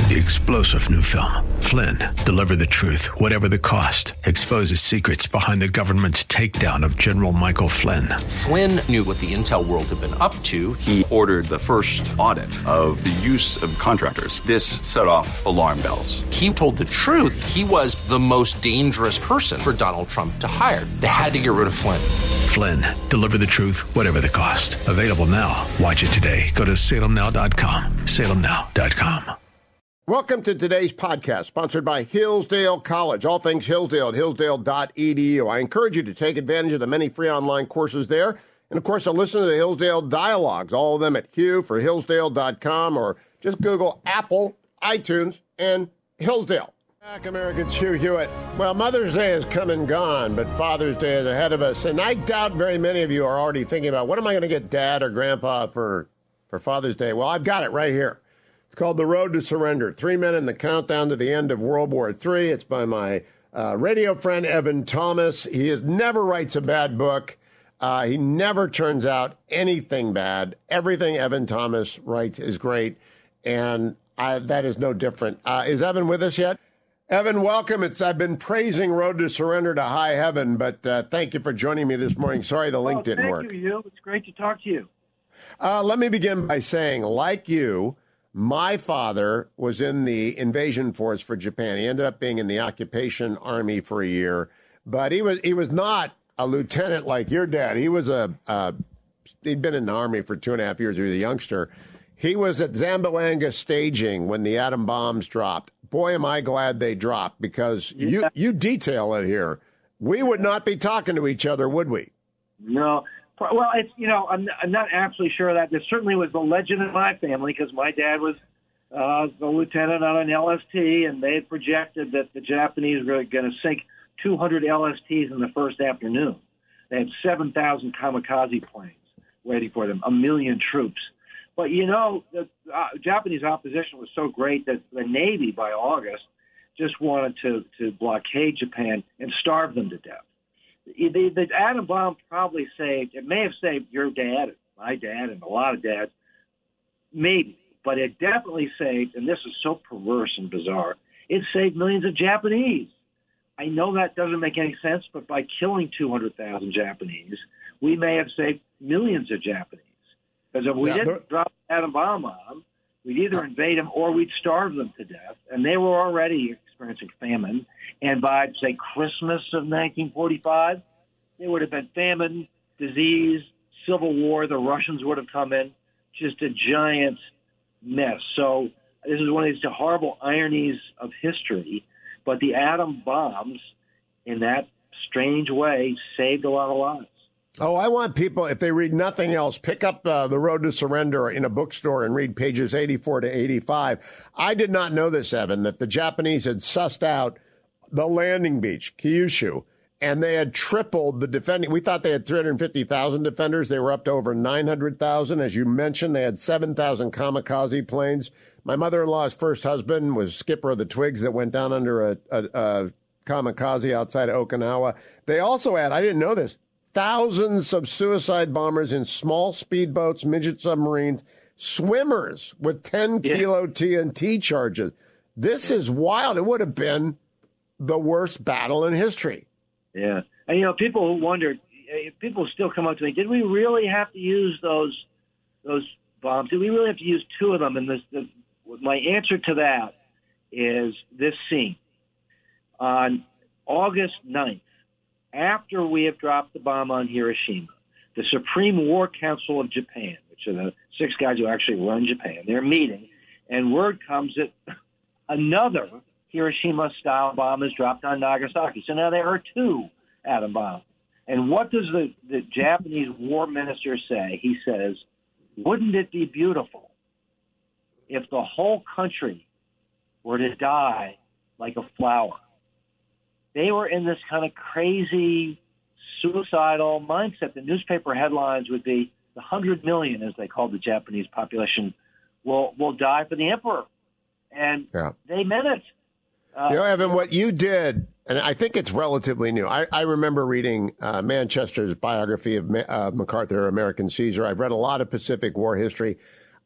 The explosive new film, Flynn, deliver the truth, whatever the cost, exposes secrets behind the government's takedown of General Michael Flynn. Flynn knew what the intel world had been up to. He ordered the first audit of the use of contractors. This set off alarm bells. He told the truth. He was the most dangerous person for Donald Trump to hire. They had to get rid of Flynn. Flynn, deliver the truth, whatever the cost. Available now. Watch it today. Go to salemnow.com. salemnow.com. Welcome to today's podcast, sponsored by Hillsdale College. All things Hillsdale at hillsdale.edu. I encourage you to take advantage of the many free online courses there. And, of course, to listen to the Hillsdale Dialogues, all of them at Hugh for Hillsdale.com, or just Google Apple, iTunes, and Hillsdale. Back, Americans, Hugh Hewitt. Well, Mother's Day has come and gone, but Father's Day is ahead of us. And I doubt very many of you are already thinking about, what am I going to get Dad or Grandpa for Father's Day? Well, I've got it right here. It's called The Road to Surrender, 3 Men in the Countdown to the End of World War III. It's by my radio friend, Evan Thomas. He never writes a bad book. He never turns out anything bad. Everything Evan Thomas writes is great, and that is no different. Is Evan with us yet? Evan, welcome. I've been praising Road to Surrender to high heaven, but thank you for joining me this morning. Sorry the link didn't work. Thank you, Hugh. It's great to talk to you. Let me begin by saying, like you, my father was in the invasion force for Japan. He ended up being in the occupation army for a year, but he was not a lieutenant like your dad. He was he'd been in the army for 2.5 years. He was a youngster. He was at Zamboanga staging when the atom bombs dropped. Boy, am I glad they dropped, because you detail it here. We would not be talking to each other, would we? No. Well, I'm not absolutely sure of that. There certainly was the legend in my family, because my dad was the lieutenant on an LST, and they had projected that the Japanese were going to sink 200 LSTs in the first afternoon. They had 7,000 kamikaze planes waiting for them, 1 million troops. But, the Japanese opposition was so great that the Navy, by August, just wanted to blockade Japan and starve them to death. The atom bomb may have saved your dad, my dad, and a lot of dads, maybe, but it definitely saved, and this is so perverse and bizarre, it saved millions of Japanese. I know that doesn't make any sense, but by killing 200,000 Japanese, we may have saved millions of Japanese. Because if we didn't drop the atom bomb on them, we'd either invade them or we'd starve them to death. And they were already experiencing famine. And by, say, Christmas of 1945, there would have been famine, disease, civil war. The Russians would have come in. Just a giant mess. So this is one of these horrible ironies of history. But the atom bombs, in that strange way, saved a lot of lives. Oh, I want people, if they read nothing else, pick up The Road to Surrender in a bookstore and read pages 84 to 85. I did not know this, Evan, that the Japanese had sussed out the landing beach, Kyushu, and they had tripled the defending. We thought they had 350,000 defenders. They were up to over 900,000. As you mentioned, they had 7,000 kamikaze planes. My mother-in-law's first husband was skipper of the Twigs that went down under a kamikaze outside of Okinawa. They also had, I didn't know this, thousands of suicide bombers in small speedboats, midget submarines, swimmers with 10-kilo TNT charges. This is wild. It would have been the worst battle in history. Yeah. And, people who wondered, people still come up to me, did we really have to use those bombs? Did we really have to use 2 of them? And my answer to that is this scene. On August 9th, after we have dropped the bomb on Hiroshima, the Supreme War Council of Japan, which are the 6 guys who actually run Japan, they're meeting, and word comes that another Hiroshima-style bomb is dropped on Nagasaki. So now there are 2 atom bombs. And what does the Japanese war minister say? He says, wouldn't it be beautiful if the whole country were to die like a flower? They were in this kind of crazy, suicidal mindset. The newspaper headlines would be, the 100 million, as they called the Japanese population, will die for the emperor. And they meant it. Evan, what you did, and I think it's relatively new. I remember reading Manchester's biography of MacArthur, American Caesar. I've read a lot of Pacific War history.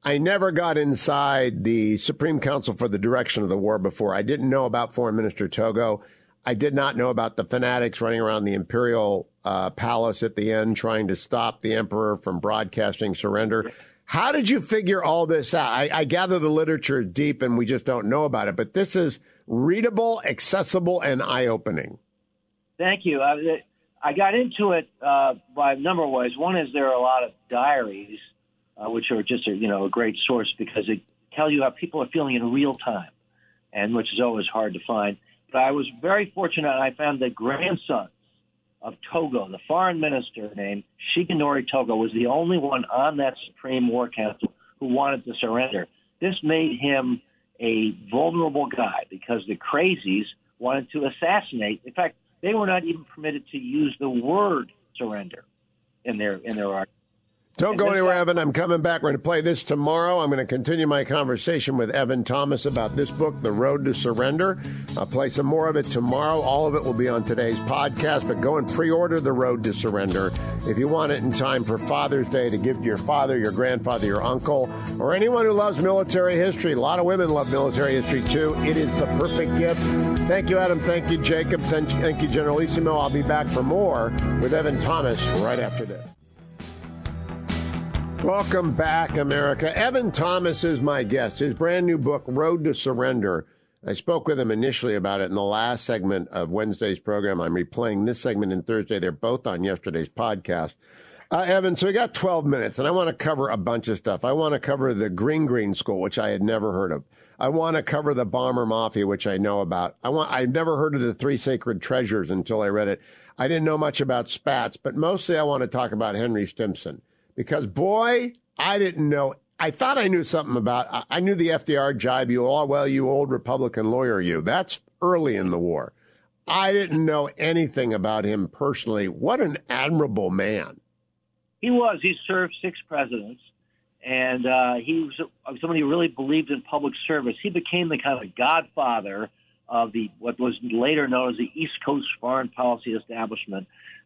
I never got inside the Supreme Council for the Direction of the War before. I didn't know about Foreign Minister Togo. I did not know about the fanatics running around the imperial palace at the end trying to stop the emperor from broadcasting surrender. How did you figure all this out? I gather the literature is deep and we just don't know about it, but this is readable, accessible, and eye-opening. Thank you. I got into it by a number of ways. One is there are a lot of diaries, which are just a great source because they tell you how people are feeling in real time, and which is always hard to find. But I was very fortunate. I found the grandson of Togo, the foreign minister named Shigenori Togo, was the only one on that Supreme War Council who wanted to surrender. This made him a vulnerable guy because the crazies wanted to assassinate. In fact, they were not even permitted to use the word surrender in their argument. Don't go anywhere, Evan. I'm coming back. We're going to play this tomorrow. I'm going to continue my conversation with Evan Thomas about this book, The Road to Surrender. I'll play some more of it tomorrow. All of it will be on today's podcast, but go and pre-order The Road to Surrender if you want it in time for Father's Day to give to your father, your grandfather, your uncle, or anyone who loves military history. A lot of women love military history, too. It is the perfect gift. Thank you, Adam. Thank you, Jacob. Thank you, Generalissimo. I'll be back for more with Evan Thomas right after this. Welcome back, America. Evan Thomas is my guest. His brand new book, Road to Surrender. I spoke with him initially about it in the last segment of Wednesday's program. I'm replaying this segment in Thursday. They're both on yesterday's podcast. Evan, so we got 12 minutes, and I want to cover a bunch of stuff. I want to cover the Green School, which I had never heard of. I want to cover the Bomber Mafia, which I know about. I'd never heard of the Three Sacred Treasures until I read it. I didn't know much about Spats, but mostly I want to talk about Henry Stimson. Because, boy, I didn't know. I thought I knew something about. I knew the FDR jibe. You old Republican lawyer, you. That's early in the war. I didn't know anything about him personally. What an admirable man. He was. He served 6 presidents, and he was somebody who really believed in public service. He became the kind of godfather of what was later known as the East Coast foreign policy establishment,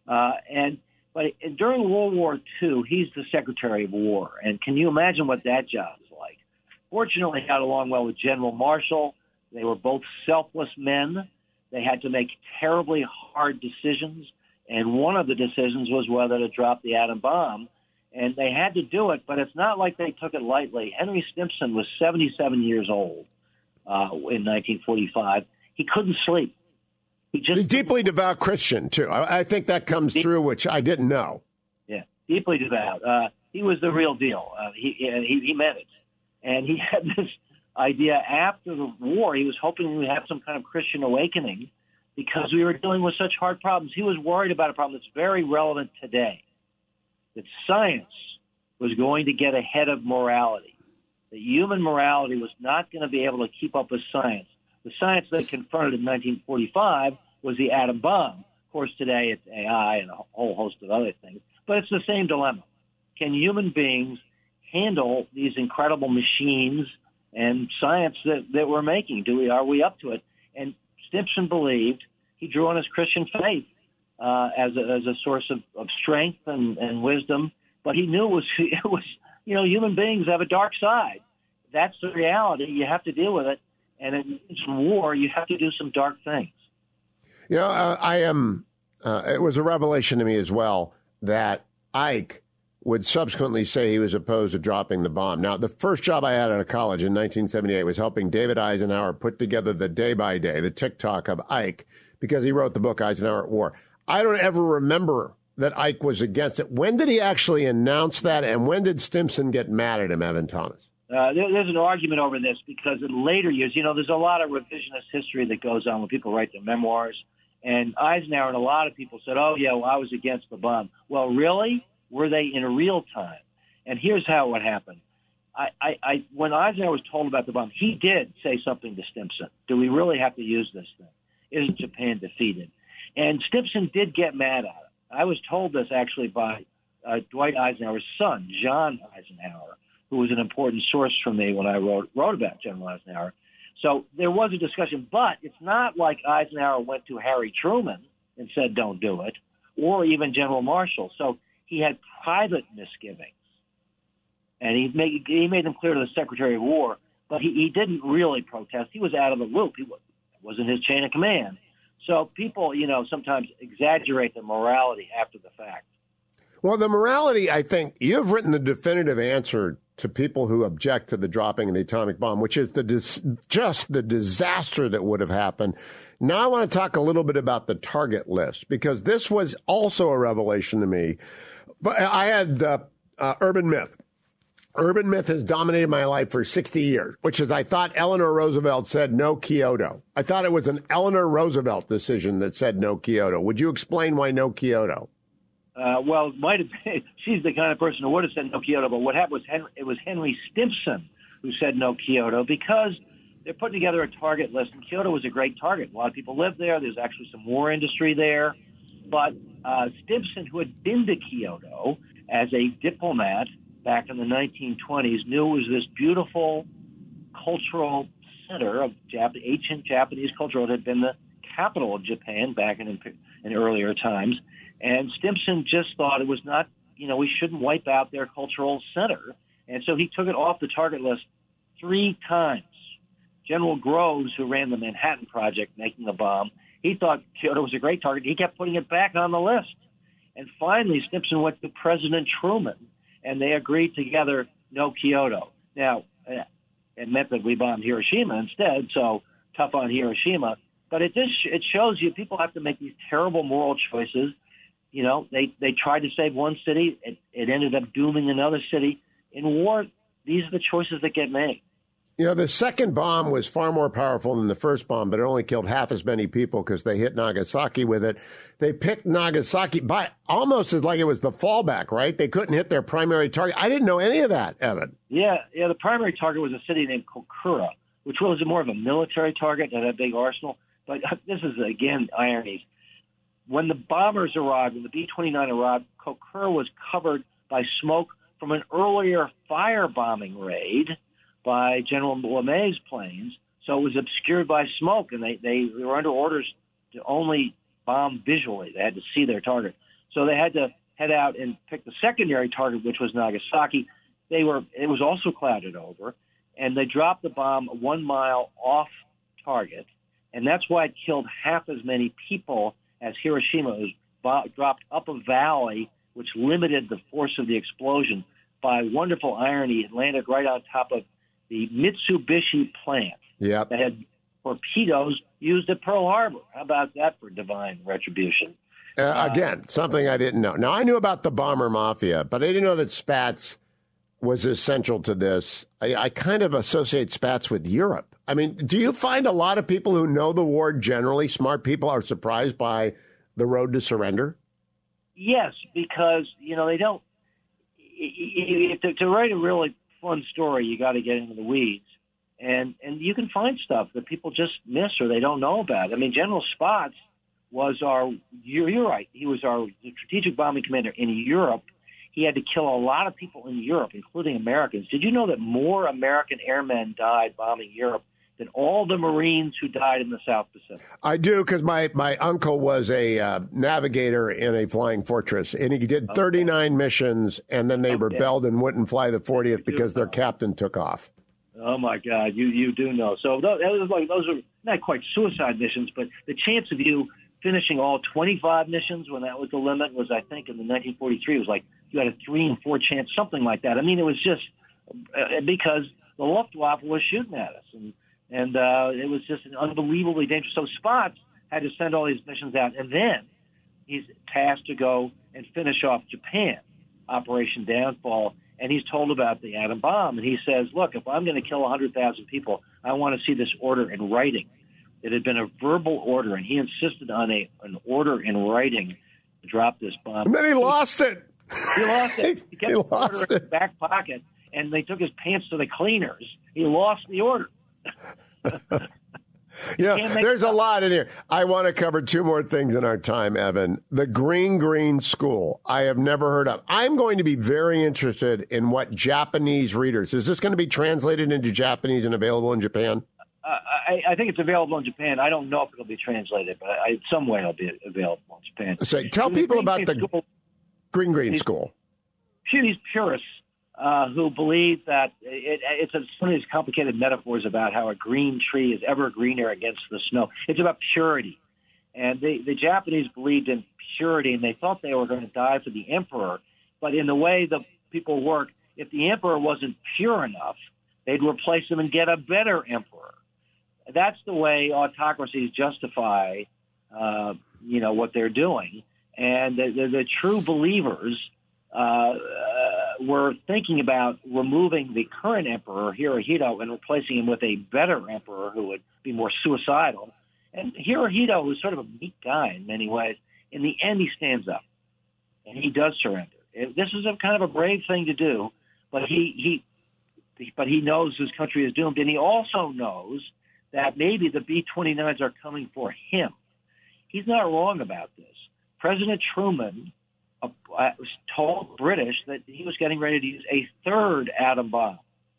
But during World War II, he's the Secretary of War. And can you imagine what that job is like? Fortunately, he got along well with General Marshall. They were both selfless men. They had to make terribly hard decisions. And one of the decisions was whether to drop the atom bomb. And they had to do it, but it's not like they took it lightly. Henry Stimson was 77 years old in 1945. He couldn't sleep. He's a deeply devout Christian, too. I think that comes through, which I didn't know. Yeah, deeply devout. He was the real deal. He meant it. And he had this idea after the war. He was hoping we would have some kind of Christian awakening because we were dealing with such hard problems. He was worried about a problem that's very relevant today, that science was going to get ahead of morality, that human morality was not going to be able to keep up with science. The science they confronted in 1945 was the atom bomb. Of course, today it's AI and a whole host of other things. But it's the same dilemma. Can human beings handle these incredible machines and science that we're making? Are we up to it? And Stimson believed, he drew on his Christian faith as a source of strength and wisdom. But he knew it was human beings have a dark side. That's the reality. You have to deal with it. And in war, you have to do some dark things. It was a revelation to me as well that Ike would subsequently say he was opposed to dropping the bomb. Now, the first job I had out of college in 1978 was helping David Eisenhower put together the day-by-day, the tick-tock of Ike, because he wrote the book Eisenhower at War. I don't ever remember that Ike was against it. When did he actually announce that, and when did Stimson get mad at him, Evan Thomas? There's an argument over this because in later years, there's a lot of revisionist history that goes on when people write their memoirs. And Eisenhower and a lot of people said, oh, yeah, well, I was against the bomb. Well, really? Were they in real time? And here's how it happened. When Eisenhower was told about the bomb, he did say something to Stimson. Do we really have to use this thing? Isn't Japan defeated? And Stimson did get mad at it. I was told this actually by Dwight Eisenhower's son, John Eisenhower, who was an important source for me when I wrote about General Eisenhower. So there was a discussion, but it's not like Eisenhower went to Harry Truman and said, don't do it, or even General Marshall. So he had private misgivings. And he made them clear to the Secretary of War, but he didn't really protest. He was out of the loop. It wasn't his chain of command. So people, sometimes exaggerate the morality after the fact. Well, the morality, I think, you've written the definitive answer to people who object to the dropping of the atomic bomb, which is just the disaster that would have happened. Now I want to talk a little bit about the target list, because this was also a revelation to me. But I had urban myth. Urban myth has dominated my life for 60 years, which is I thought Eleanor Roosevelt said no Kyoto. I thought it was an Eleanor Roosevelt decision that said no Kyoto. Would you explain why no Kyoto? Well, it might have been. She's the kind of person who would have said no Kyoto, but what happened was it was Henry Stimson who said no Kyoto, because they're putting together a target list, and Kyoto was a great target. A lot of people live there. There's actually some war industry there. But Stimson, who had been to Kyoto as a diplomat back in the 1920s, knew it was this beautiful cultural center of ancient Japanese culture. It had been the capital of Japan back in earlier times. And Stimson just thought it was not, we shouldn't wipe out their cultural center. And so he took it off the target list 3 times. General Groves, who ran the Manhattan Project making the bomb, he thought Kyoto was a great target. He kept putting it back on the list. And finally, Stimson went to President Truman, and they agreed together, no Kyoto. Now, it meant that we bombed Hiroshima instead, so tough on Hiroshima. But it shows you people have to make these terrible moral choices. They tried to save one city. It ended up dooming another city. In war, these are the choices that get made. The second bomb was far more powerful than the first bomb, but it only killed half as many people because they hit Nagasaki with it. They picked Nagasaki by almost as like it was the fallback, right? They couldn't hit their primary target. I didn't know any of that, Evan. Yeah. The primary target was a city named Kokura, which was more of a military target that had a big arsenal. But this is, again, ironies. When the bombers arrived, when the B-29 arrived, Kokura was covered by smoke from an earlier firebombing raid by General LeMay's planes, so it was obscured by smoke, and they were under orders to only bomb visually. They had to see their target. So they had to head out and pick the secondary target, which was Nagasaki. It was also clouded over, and they dropped the bomb 1 mile off target, and that's why it killed half as many people as Hiroshima. It was dropped up a valley, which limited the force of the explosion. By wonderful irony, it landed right on top of the Mitsubishi plant that had torpedoes used at Pearl Harbor. How about that for divine retribution? Again, something I didn't know. Now, I knew about the bomber mafia, but I didn't know that Spats was essential to this. I kind of associate Spats with Europe. I mean, do you find a lot of people who know the war generally, smart people, are surprised by the road to surrender? Yes, because, they don't. To write a really fun story, you got to get into the weeds, and you can find stuff that people just miss or they don't know about. I mean, General Spats was you're right, he was our strategic bombing commander in Europe. He had to kill a lot of people in Europe, including Americans. Did you know that more American airmen died bombing Europe than all the Marines who died in the South Pacific? I do, because my uncle was a navigator in a flying fortress, and he did 39 missions, and then they rebelled and wouldn't fly the 40th because their captain took off. Oh, my God, you do know. So those are not quite suicide missions, but the chance of you finishing all 25 missions when that was the limit was, I think, in the 1943, it was like you had a 3 in 4 chance, something like that. I mean, it was just because the Luftwaffe was shooting at us, and it was just an unbelievably dangerous. So Spats had to send all these missions out, and then he's tasked to go and finish off Japan, Operation Downfall, and he's told about the atom bomb. And he says, look, if I'm going to kill 100,000 people, I want to see this order in writing. It had been a verbal order, and he insisted on an order in writing to drop this bomb. And then he lost it. He lost it. He kept he the lost order it. in his back pocket, and they took his pants to the cleaners. He lost the order. There's a lot in here. I want to cover 2 more things in our time, Evan. The Green School, I have never heard of. I'm going to be very interested in what Japanese readers, is this going to be translated into Japanese and available in Japan? I think it's available in Japan. I don't know if it'll be translated, but some way it'll be available in Japan. So tell people about the Green School. These purists who believe that it's one of these complicated metaphors about how a green tree is ever greener against the snow. It's about purity. And the Japanese believed in purity, and they thought they were going to die for the emperor. But in the way the people work, if the emperor wasn't pure enough, they'd replace him and get a better emperor. That's the way autocracies justify, what they're doing. And the true believers were thinking about removing the current emperor, Hirohito, and replacing him with a better emperor who would be more suicidal. And Hirohito, who's sort of a meek guy in many ways, in the end he stands up and he does surrender. This is a kind of a brave thing to do, but he knows his country is doomed, and he also knows that maybe the B-29s are coming for him. He's not wrong about this. President Truman told British that he was getting ready to use a third atom bomb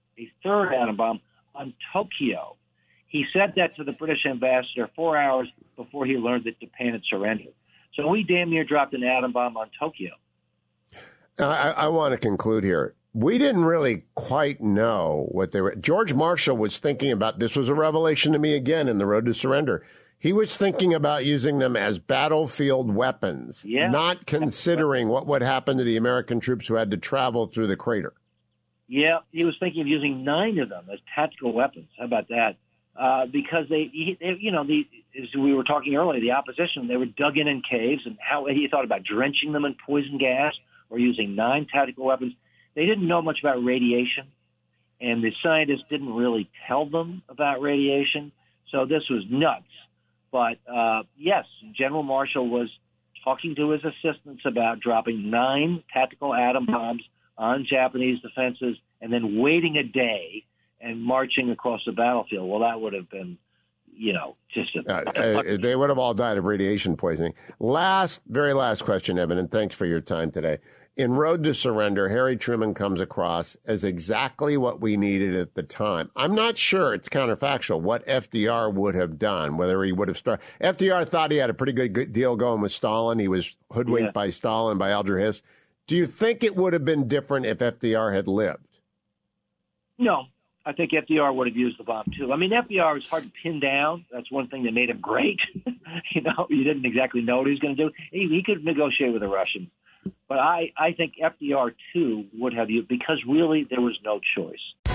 on Tokyo. He said that to the British ambassador 4 hours before he learned that Japan had surrendered. So we damn near dropped an atom bomb on Tokyo. I want to conclude here. We didn't really quite know what they were. George Marshall was thinking about, this was a revelation to me again in The Road to Surrender. He was thinking about using them as battlefield weapons, not considering what would happen to the American troops who had to travel through the crater. Yeah, he was thinking of using 9 of them as tactical weapons. How about that? Because as we were talking earlier, the opposition, they were dug in caves, and how he thought about drenching them in poison gas or using 9 tactical weapons. They didn't know much about radiation, and the scientists didn't really tell them about radiation. So this was nuts. But, yes, General Marshall was talking to his assistants about dropping 9 tactical atom bombs on Japanese defenses and then waiting a day and marching across the battlefield. Well, that would have been, just they would have all died of radiation poisoning. Very last question, Evan, and thanks for your time today. In Road to Surrender, Harry Truman comes across as exactly what we needed at the time. I'm not sure, it's counterfactual, what FDR would have done, whether he would have started. FDR thought he had a pretty good deal going with Stalin. He was hoodwinked by Stalin, by Alger Hiss. Do you think it would have been different if FDR had lived? No, I think FDR would have used the bomb, too. I mean, FDR was hard to pin down. That's one thing that made him great. You didn't exactly know what he was going to do. He could negotiate with the Russians. But I think FDR, too, would have used, because really there was no choice.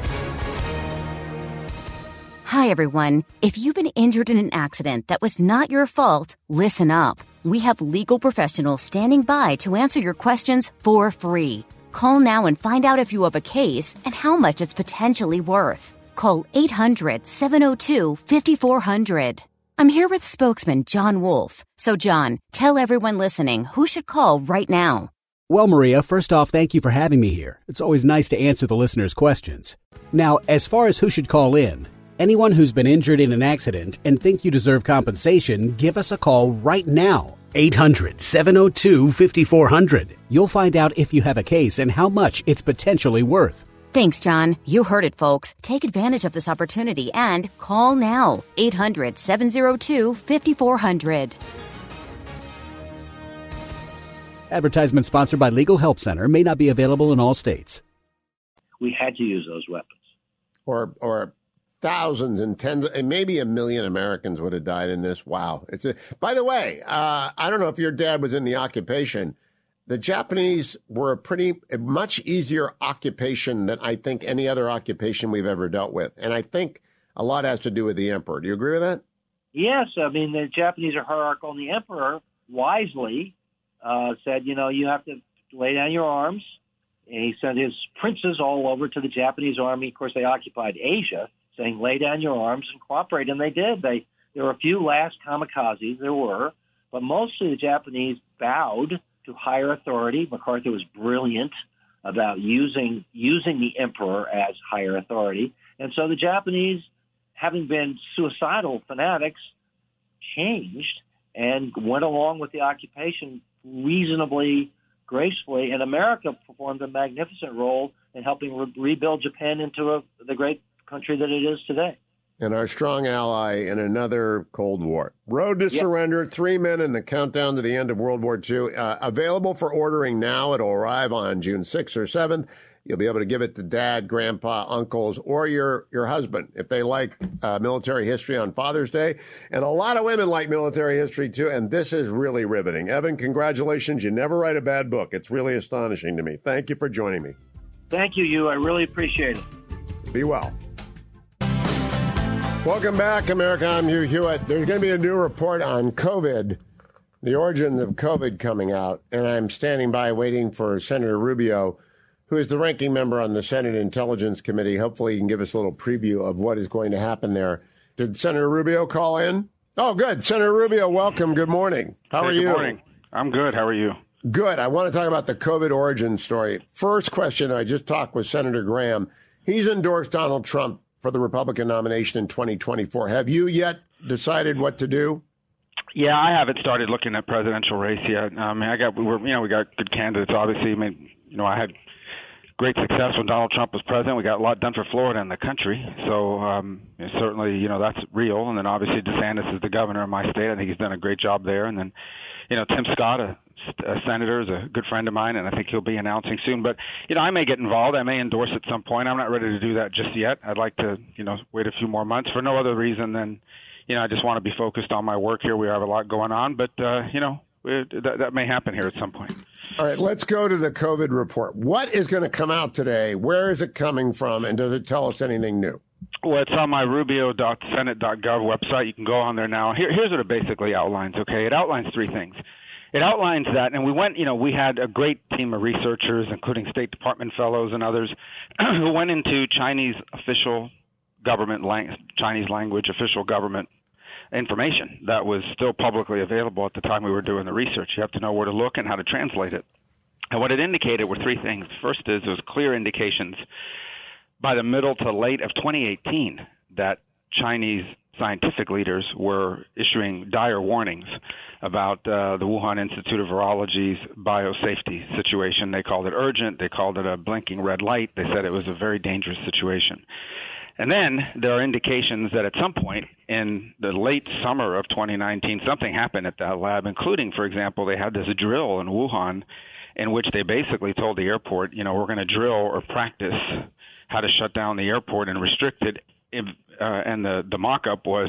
Hi, everyone. If you've been injured in an accident that was not your fault, listen up. We have legal professionals standing by to answer your questions for free. Call now and find out if you have a case and how much it's potentially worth. Call 800-702-5400. I'm here with spokesman John Wolf. So, John, tell everyone listening who should call right now. Well, Maria, first off, thank you for having me here. It's always nice to answer the listeners' questions. Now, as far as who should call in, anyone who's been injured in an accident and think you deserve compensation, give us a call right now. 800-702-5400. You'll find out if you have a case and how much it's potentially worth. Thanks, John. You heard it, folks. Take advantage of this opportunity and call now. 800-702-5400. Advertisement sponsored by Legal Help Center. May not be available in all states. We had to use those weapons. Or thousands and tens and maybe 1 million Americans would have died in this. Wow. By the way, I don't know if your dad was in the occupation. The Japanese were a much easier occupation than I think any other occupation we've ever dealt with. And I think a lot has to do with the emperor. Do you agree with that? Yes. I mean, the Japanese are hierarchical, and the emperor wisely said, you have to lay down your arms. And he sent his princes all over to the Japanese army. Of course, they occupied Asia, saying, lay down your arms and cooperate. And they did. There were a few last kamikazes, there were, but mostly the Japanese bowed to higher authority. MacArthur was brilliant about using the emperor as higher authority. And so the Japanese, having been suicidal fanatics, changed and went along with the occupation reasonably gracefully. And America performed a magnificent role in helping rebuild Japan into the great country that it is today. And our strong ally in another Cold War. Road to Surrender, 3 men in the countdown to the end of World War II. Available for ordering now. It'll arrive on June 6th or 7th. You'll be able to give it to dad, grandpa, uncles, or your husband if they like military history on Father's Day. And a lot of women like military history, too. And this is really riveting. Evan, congratulations. You never write a bad book. It's really astonishing to me. Thank you for joining me. Thank you, Hugh. I really appreciate it. Be well. Welcome back, America. I'm Hugh Hewitt. There's going to be a new report on COVID, the origins of COVID coming out, and I'm standing by waiting for Senator Rubio, who is the ranking member on the Senate Intelligence Committee. Hopefully he can give us a little preview of what is going to happen there. Did Senator Rubio call in? Oh, good. Senator Rubio, welcome. Good morning. How are you? Good morning. I'm good. How are you? Good. I want to talk about the COVID origin story. First question, I just talked with Senator Graham. He's endorsed Donald Trump for the Republican nomination in 2024. Have you yet decided what to do? Yeah, I haven't started looking at presidential race yet. We got good candidates. Obviously, I had great success when Donald Trump was president. We got a lot done for Florida and the country. So certainly, that's real. And then obviously DeSantis is the governor of my state. I think he's done a great job there. And then, Tim Scott, a senator, is a good friend of mine, and I think he'll be announcing soon. But, I may get involved. I may endorse at some point. I'm not ready to do that just yet. I'd like to, wait a few more months for no other reason than, I just want to be focused on my work here. We have a lot going on, but, that may happen here at some point. All right, let's go to the COVID report. What is going to come out today? Where is it coming from? And does it tell us anything new? Well, it's on my rubio.senate.gov website. You can go on there now. Here's what it basically outlines, okay? It outlines three things. It outlines that, and we had a great team of researchers, including State Department fellows and others, who went into Chinese official government, Chinese language official government information that was still publicly available at the time we were doing the research. You have to know where to look and how to translate it. And what it indicated were three things. First is there was clear indications by the middle to late of 2018 that Chinese scientific leaders were issuing dire warnings about the Wuhan Institute of Virology's biosafety situation. They called it urgent. They called it a blinking red light. They said it was a very dangerous situation. And then there are indications that at some point in the late summer of 2019, something happened at that lab, including, for example, they had this drill in Wuhan in which they basically told the airport, we're going to drill or practice how to shut down the airport and restrict it. And the mock-up was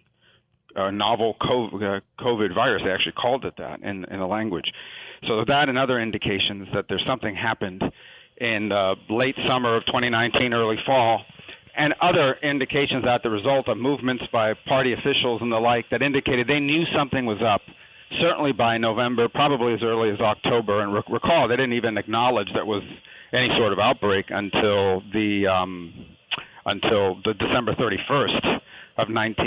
a novel COVID virus. They actually called it that in the language. So that and other indications that there's something happened in late summer of 2019, early fall, and other indications that the result of movements by party officials and the like that indicated they knew something was up, certainly by November, probably as early as October. And recall, they didn't even acknowledge there was any sort of outbreak until the December 31st of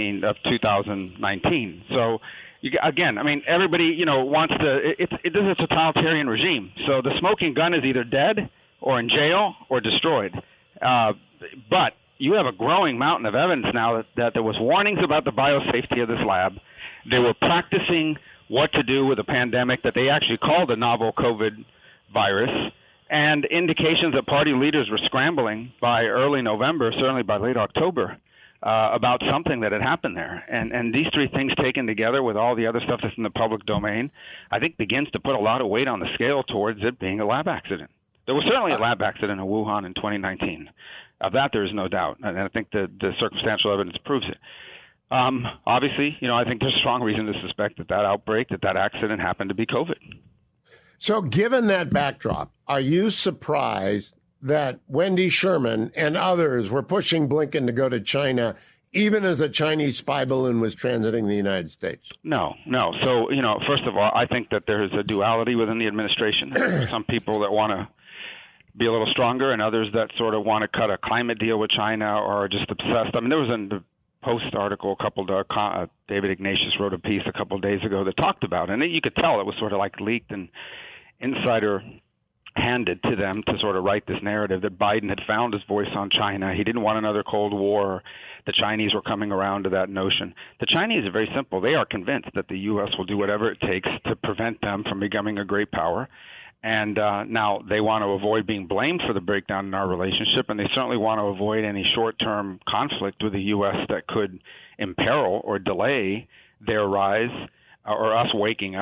2019. So again, everybody, wants to. This is a totalitarian regime. So the smoking gun is either dead or in jail or destroyed. But you have a growing mountain of evidence now that there was warnings about the biosafety of this lab. They were practicing what to do with a pandemic that they actually called a novel COVID virus, and indications that party leaders were scrambling by early November, certainly by late October, about something that had happened there. And these three things taken together with all the other stuff that's in the public domain, I think begins to put a lot of weight on the scale towards it being a lab accident. There was certainly a lab accident in Wuhan in 2019. Of that, there is no doubt. And I think the circumstantial evidence proves it. Obviously, I think there's strong reason to suspect that outbreak, that accident happened to be COVID. So given that backdrop, are you surprised that Wendy Sherman and others were pushing Blinken to go to China, even as a Chinese spy balloon was transiting the United States? No. So, first of all, I think that there's a duality within the administration. There's some people that want to be a little stronger and others that sort of want to cut a climate deal with China or are just obsessed. There was a Post article, David Ignatius wrote a piece a couple of days ago that talked about it, and you could tell it was sort of like leaked and insider handed to them to sort of write this narrative that Biden had found his voice on China. He didn't want another Cold War. The Chinese were coming around to that notion. The Chinese are very simple. They are convinced that the U.S. will do whatever it takes to prevent them from becoming a great power. And now they want to avoid being blamed for the breakdown in our relationship, and they certainly want to avoid any short-term conflict with the U.S. that could imperil or delay their rise or us waking up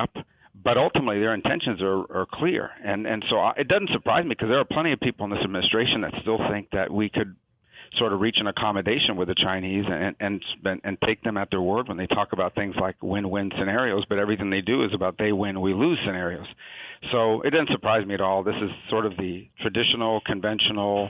But ultimately, their intentions are clear. And so it doesn't surprise me, because there are plenty of people in this administration that still think that we could sort of reach an accommodation with the Chinese and take them at their word when they talk about things like win-win scenarios, but everything they do is about they win, we lose scenarios. So it doesn't surprise me at all. This is sort of the traditional, conventional,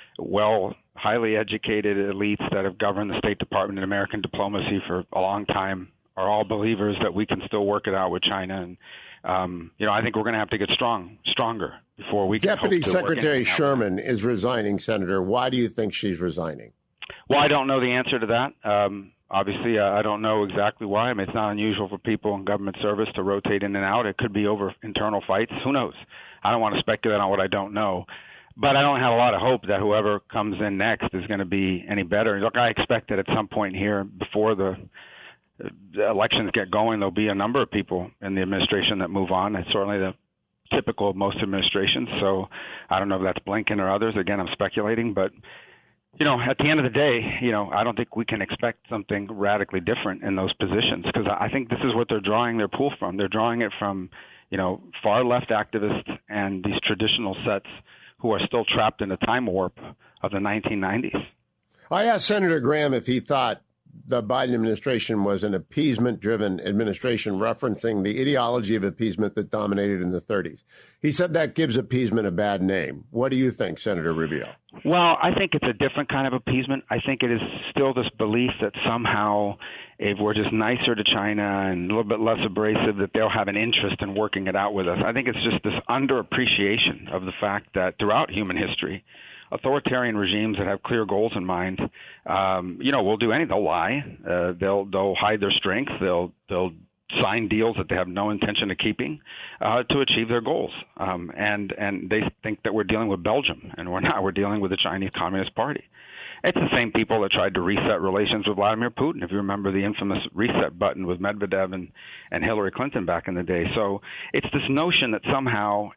highly educated elites that have governed the State Department and American diplomacy for a long time are all believers that we can still work it out with China. And I think we're going to have to get stronger before we can. Deputy Secretary Sherman is resigning, Senator. Why do you think she's resigning? Well, I don't know the answer to that. Obviously, I don't know exactly why. I mean, it's not unusual for people in government service to rotate in and out. It could be over internal fights. Who knows? I don't want to speculate on what I don't know. But I don't have a lot of hope that whoever comes in next is going to be any better. Look, I expect that at some point here, before the elections get going, there'll be a number of people in the administration that move on. It's certainly the typical of most administrations. So I don't know if that's Blinken or others. Again, I'm speculating. But, at the end of the day, I don't think we can expect something radically different in those positions, because I think this is what they're drawing their pool from. They're drawing it from, far left activists and these traditional sets who are still trapped in the time warp of the 1990s. I asked Senator Graham if he thought the Biden administration was an appeasement-driven administration, referencing the ideology of appeasement that dominated in the 30s. He said that gives appeasement a bad name. What do you think, Senator Rubio? Well, I think it's a different kind of appeasement. I think it is still this belief that somehow if we're just nicer to China and a little bit less abrasive, that they'll have an interest in working it out with us. I think it's just this underappreciation of the fact that throughout human history, authoritarian regimes that have clear goals in mind, will do anything. They'll lie. They'll hide their strength. They'll sign deals that they have no intention of keeping to achieve their goals. And they think that we're dealing with Belgium, and we're not. We're dealing with the Chinese Communist Party. It's the same people that tried to reset relations with Vladimir Putin, if you remember the infamous reset button with Medvedev and Hillary Clinton back in the day. So it's this notion that somehow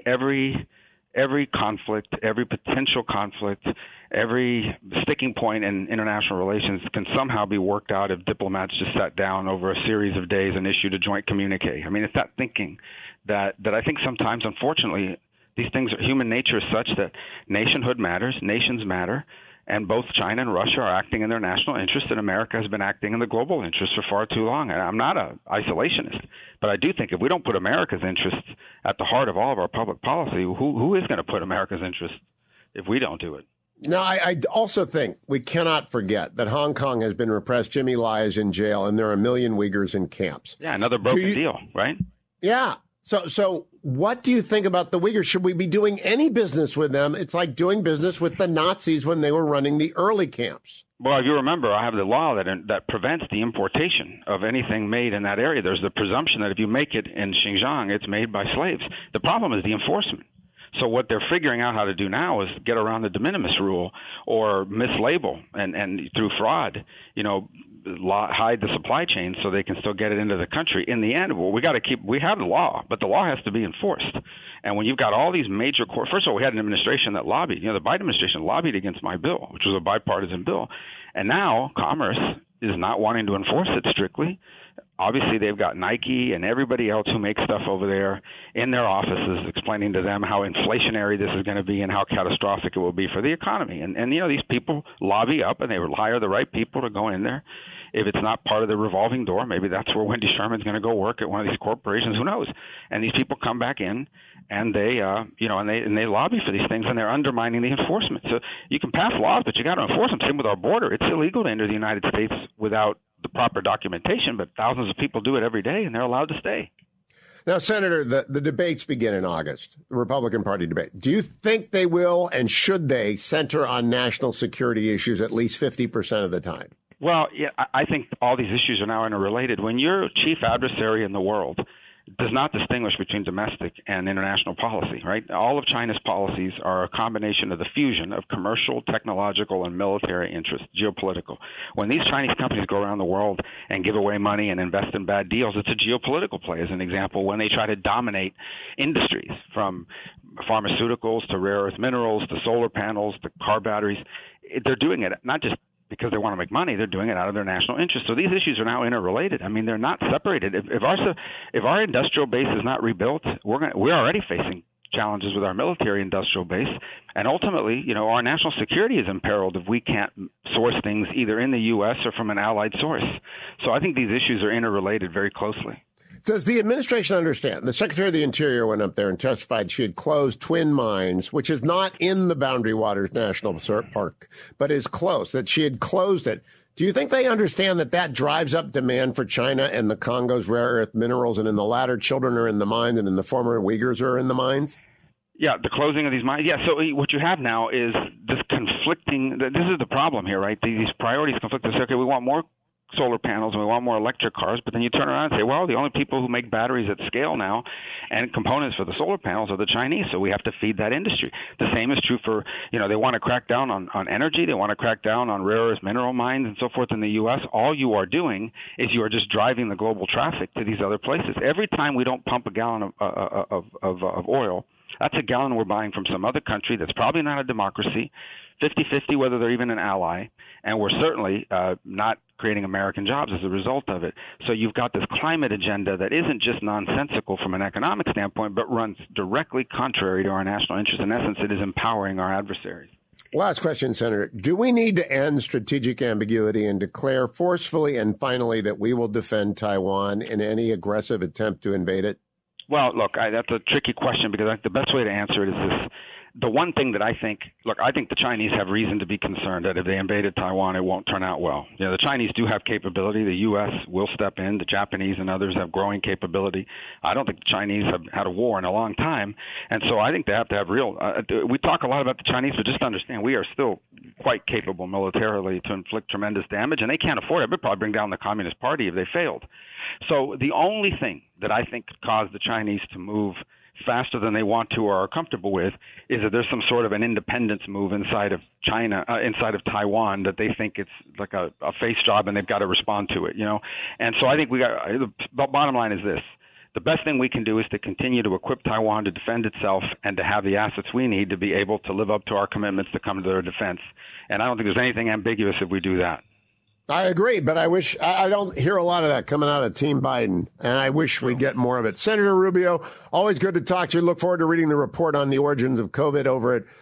every conflict, every potential conflict, every sticking point in international relations can somehow be worked out if diplomats just sat down over a series of days and issued a joint communique. I mean, it's that thinking that I think sometimes, unfortunately, these things, human nature is such that nationhood matters, nations matter, and both China and Russia are acting in their national interest, and America has been acting in the global interest for far too long. And I'm not an isolationist, but I do think if we don't put America's interests at the heart of all of our public policy, who is going to put America's interests if we don't do it? Now, I also think we cannot forget that Hong Kong has been repressed. Jimmy Lai is in jail, and there are 1 million Uyghurs in camps. Yeah, another broken deal, right? Yeah. So what do you think about the Uyghurs? Should we be doing any business with them? It's like doing business with the Nazis when they were running the early camps. Well, if you remember, I have the law that prevents the importation of anything made in that area. There's the presumption that if you make it in Xinjiang, it's made by slaves. The problem is the enforcement. So what they're figuring out how to do now is get around the de minimis rule or mislabel and through fraud, hide the supply chain so they can still get it into the country. In the end, we have the law, but the law has to be enforced. And when you've got all these major first of all, we had an administration that lobbied. The Biden administration lobbied against my bill, which was a bipartisan bill. And now Commerce is not wanting to enforce it strictly. Obviously, they've got Nike and everybody else who makes stuff over there in their offices explaining to them how inflationary this is going to be and how catastrophic it will be for the economy. And these people lobby up, and they will hire the right people to go in there. If it's not part of the revolving door, maybe that's where Wendy Sherman's going to go work at one of these corporations. Who knows? And these people come back in, and they lobby for these things, and they're undermining the enforcement. So you can pass laws, but you got to enforce them. Same with our border. It's illegal to enter the United States without the proper documentation, but thousands of people do it every day, and they're allowed to stay. Now, Senator, the debates begin in August, the Republican Party debate. Do you think they will, and should they, center on national security issues at least 50% of the time? Well, yeah, I think all these issues are now interrelated. When your chief adversary in the world does not distinguish between domestic and international policy, right? All of China's policies are a combination of the fusion of commercial, technological, and military interests, geopolitical. When these Chinese companies go around the world and give away money and invest in bad deals, it's a geopolitical play. As an example, when they try to dominate industries from pharmaceuticals to rare earth minerals to solar panels to car batteries, they're doing it not just because they want to make money. They're doing it out of their national interest. So these issues are now interrelated. I mean, they're not separated. If our industrial base is not rebuilt, we're already facing challenges with our military industrial base, and ultimately, our national security is imperiled if we can't source things either in the U.S. or from an allied source. So I think these issues are interrelated very closely. Does the administration understand? The Secretary of the Interior went up there and testified she had closed Twin Mines, which is not in the Boundary Waters National Park, but is close, that she had closed it. Do you think they understand that drives up demand for China and the Congo's rare earth minerals, and in the latter, children are in the mines, and in the former, Uyghurs are in the mines? Yeah, the closing of these mines. Yeah, so what you have now is this conflicting – this is the problem here, right? These priorities conflict. They say, okay, we want more solar panels and we want more electric cars, but then you turn around and say, well, the only people who make batteries at scale now and components for the solar panels are the Chinese, so we have to feed that industry. The same is true for, they want to crack down on energy. They want to crack down on rare earth mineral mines and so forth in the U.S. All you are doing is you are just driving the global traffic to these other places. Every time we don't pump a gallon of oil, that's a gallon we're buying from some other country that's probably not a democracy, 50-50 whether they're even an ally, and we're certainly not creating American jobs as a result of it. So you've got this climate agenda that isn't just nonsensical from an economic standpoint, but runs directly contrary to our national interest. In essence, it is empowering our adversaries. Last question, Senator. Do we need to end strategic ambiguity and declare forcefully and finally that we will defend Taiwan in any aggressive attempt to invade it? Well, look, that's a tricky question because the best way to answer it is this. The one thing that I think the Chinese have reason to be concerned that if they invaded Taiwan, it won't turn out well. The Chinese do have capability. The U.S. will step in. The Japanese and others have growing capability. I don't think the Chinese have had a war in a long time. And so I think they have to have real we talk a lot about the Chinese, but just understand we are still quite capable militarily to inflict tremendous damage, and they can't afford it. It would probably bring down the Communist Party if they failed. So the only thing that I think could cause the Chinese to move faster than they want to or are comfortable with is that there's some sort of an independence move inside of China, inside of Taiwan, that they think it's like a face job and they've got to respond to it, And so I think the bottom line is this. The best thing we can do is to continue to equip Taiwan to defend itself and to have the assets we need to be able to live up to our commitments to come to their defense. And I don't think there's anything ambiguous if we do that. I agree, but I don't hear a lot of that coming out of Team Biden, and I wish we'd get more of it. Senator Rubio, always good to talk to you. Look forward to reading the report on the origins of COVID over at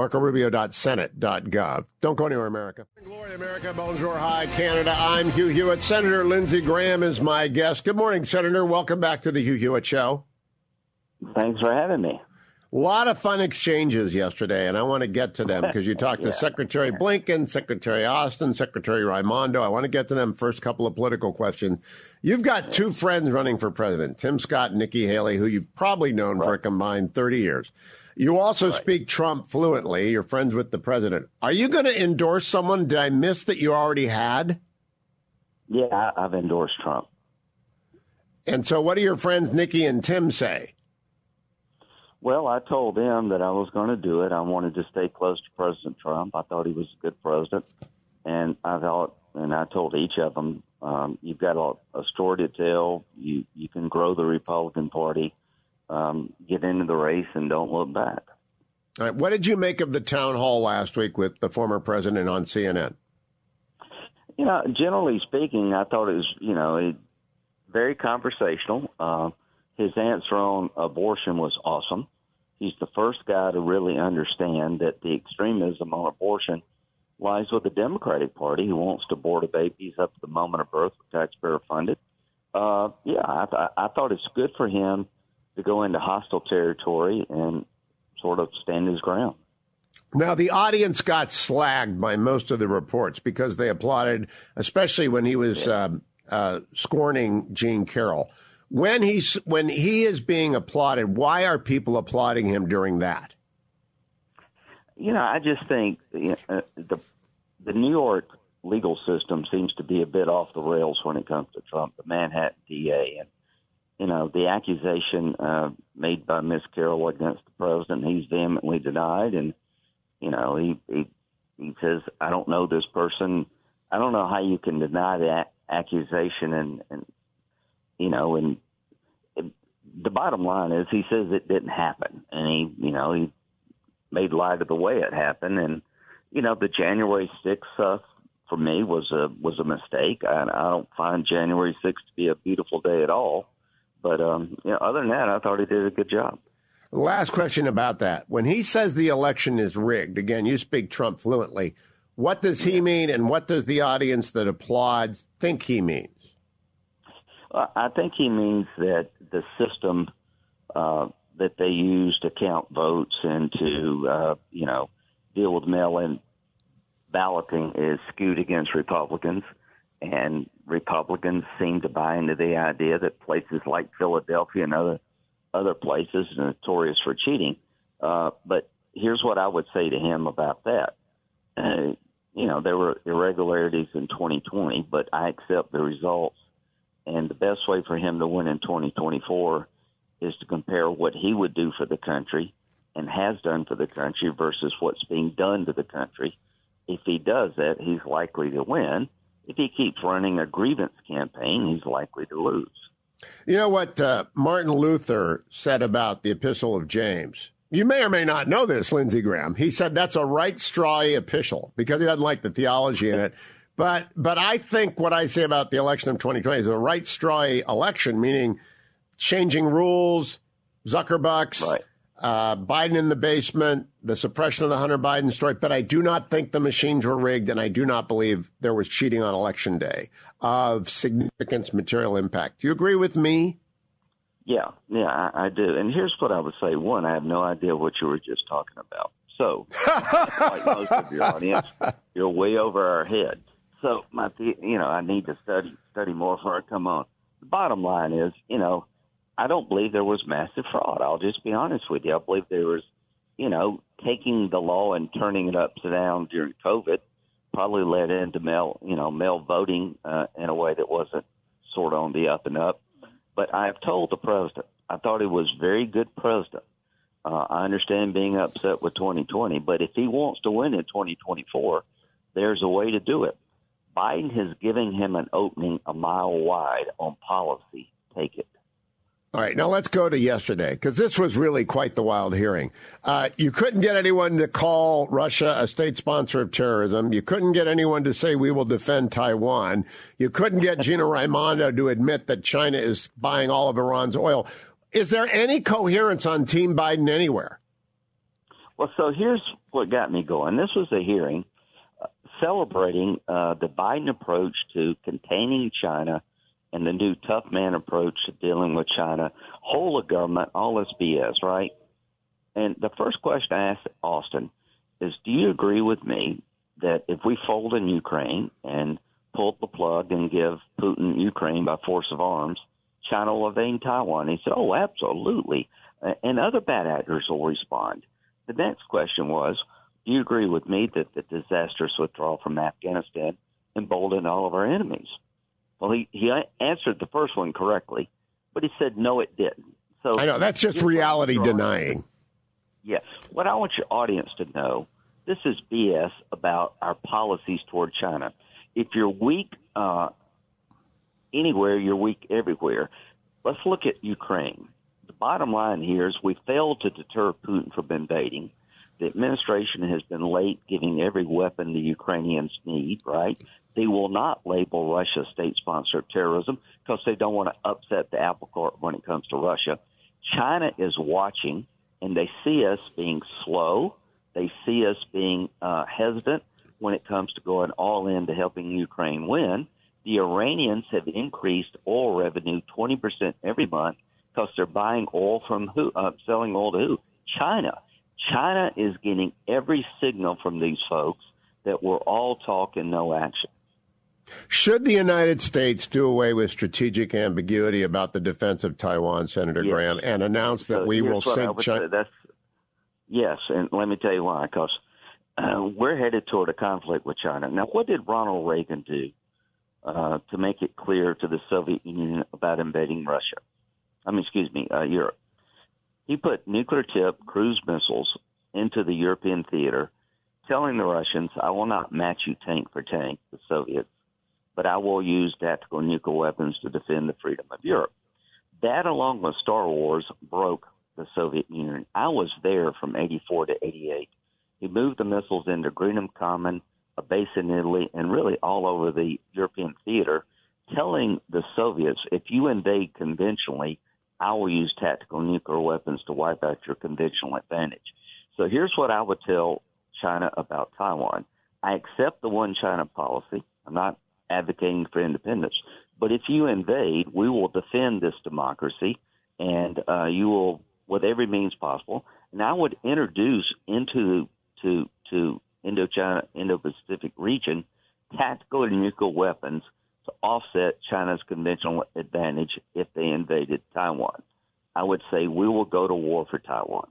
marcorubio.senate.gov. Don't go anywhere, America. Glory, America. Bonjour. Hi, Canada. I'm Hugh Hewitt. Senator Lindsey Graham is my guest. Good morning, Senator. Welcome back to the Hugh Hewitt Show. Thanks for having me. A lot of fun exchanges yesterday, and I want to get to them because you talked to Secretary Blinken, Secretary Austin, Secretary Raimondo. I want to get to them first. Couple of political questions. You've got two friends running for president, Tim Scott and Nikki Haley, who you've probably known for a combined 30 years. You also speak Trump fluently. You're friends with the president. Are you going to endorse someone? Did I miss that you already had? Yeah, I've endorsed Trump. And so what do your friends Nikki and Tim say? Well, I told them that I was going to do it. I wanted to stay close to President Trump. I thought he was a good president. And I told each of them, you've got a story to tell. You can grow the Republican Party, get into the race, and don't look back. All right. What did you make of the town hall last week with the former president on CNN? Generally speaking, I thought it was, very conversational. His answer on abortion was awesome. He's the first guy to really understand that the extremism on abortion lies with the Democratic Party, who wants to abort babies up to the moment of birth with taxpayer funded. I thought it's good for him to go into hostile territory and sort of stand his ground. Now, the audience got slagged by most of the reports because they applauded, especially when he was scorning Jean Carroll. When he is being applauded, why are people applauding him during that? I just think the New York legal system seems to be a bit off the rails when it comes to Trump, the Manhattan DA. And, the accusation made by Miss Carroll against the president, he's vehemently denied. And, he says, I don't know this person. I don't know how you can deny that accusation. And the bottom line is he says it didn't happen. And he made light of the way it happened. And, the January 6th for me was a mistake. I don't find January 6th to be a beautiful day at all. But other than that, I thought he did a good job. Last question about that. When he says the election is rigged, again, you speak Trump fluently. What does he mean, and what does the audience that applauds think he means? I think he means that the system that they use to count votes and to, deal with mail-in balloting is skewed against Republicans, and Republicans seem to buy into the idea that places like Philadelphia and other places are notorious for cheating. But here's what I would say to him about that. There were irregularities in 2020, but I accept the results. And the best way for him to win in 2024 is to compare what he would do for the country and has done for the country versus what's being done to the country. If he does that, he's likely to win. If he keeps running a grievance campaign, he's likely to lose. You know what Martin Luther said about the Epistle of James? You may or may not know this, Lindsey Graham. He said that's a right strawy epistle because he doesn't like the theology in it. But I think what I say about the election of 2020 is a right strawy election, meaning changing rules, Zuckerbucks, right. Biden in the basement, the suppression of the Hunter Biden story. But I do not think the machines were rigged, and I do not believe there was cheating on Election Day of significant material impact. Do you agree with me? Yeah, I do. And here's what I would say. One, I have no idea what you were just talking about. So, like most of your audience, you're way over our head. So, I need to study more before I come on. The bottom line is, I don't believe there was massive fraud. I'll just be honest with you. I believe there was, taking the law and turning it upside down during COVID probably led into mail voting in a way that wasn't sort of on the up and up. But I have told the president, I thought he was a very good president. I understand being upset with 2020, but if he wants to win in 2024, there's a way to do it. Biden has given him an opening a mile wide on policy. Take it. All right, now let's go to yesterday, because this was really quite the wild hearing. You couldn't get anyone to call Russia a state sponsor of terrorism. You couldn't get anyone to say we will defend Taiwan. You couldn't get Gina Raimondo to admit that China is buying all of Iran's oil. Is there any coherence on Team Biden anywhere? Well, so here's what got me going. This was a hearing celebrating the Biden approach to containing China and the new tough man approach to dealing with China, whole of government, all this BS, right? And the first question I asked Austin is, do you agree with me that if we fold in Ukraine and pull the plug and give Putin Ukraine by force of arms, China will invade Taiwan? He said, oh, absolutely. And other bad actors will respond. The next question was, do you agree with me that the disastrous withdrawal from Afghanistan emboldened all of our enemies? Well, he answered the first one correctly, but he said, no, it didn't. So I know, that's just reality denying. Yeah. What I want your audience to know, this is BS about our policies toward China. If you're weak anywhere, you're weak everywhere. Let's look at Ukraine. The bottom line here is we failed to deter Putin from invading. The administration has been late giving every weapon the Ukrainians need, right? They will not label Russia a state sponsor of terrorism because they don't want to upset the apple cart when it comes to Russia. China is watching, and they see us being slow. They see us being hesitant when it comes to going all in to helping Ukraine win. The Iranians have increased oil revenue 20% every month because they're buying oil from who? Selling oil to who? China. China is getting every signal from these folks that we're all talk and no action. Should the United States do away with strategic ambiguity about the defense of Taiwan, Senator Graham, and announce that we will sink China? Yes, and let me tell you why. Because we're headed toward a conflict with China. Now, what did Ronald Reagan do to make it clear to the Soviet Union about invading Russia? Europe. He put nuclear-tipped cruise missiles into the European theater, telling the Russians, I will not match you tank for tank, the Soviets, but I will use tactical nuclear weapons to defend the freedom of Europe. That, along with Star Wars, broke the Soviet Union. I was there from 84 to 88. He moved the missiles into Greenham Common a base in Italy, and really all over the European theater, telling the Soviets, if you invade conventionally, I will use tactical nuclear weapons to wipe out your conventional advantage. So here's what I would tell China about Taiwan. I accept the one China policy. I'm not advocating for independence. But if you invade, we will defend this democracy, and you will, with every means possible. And I would introduce into to Indochina, Indo-Pacific region, tactical and nuclear weapons to offset China's conventional advantage if they invaded Taiwan. I would say we will go to war for Taiwan.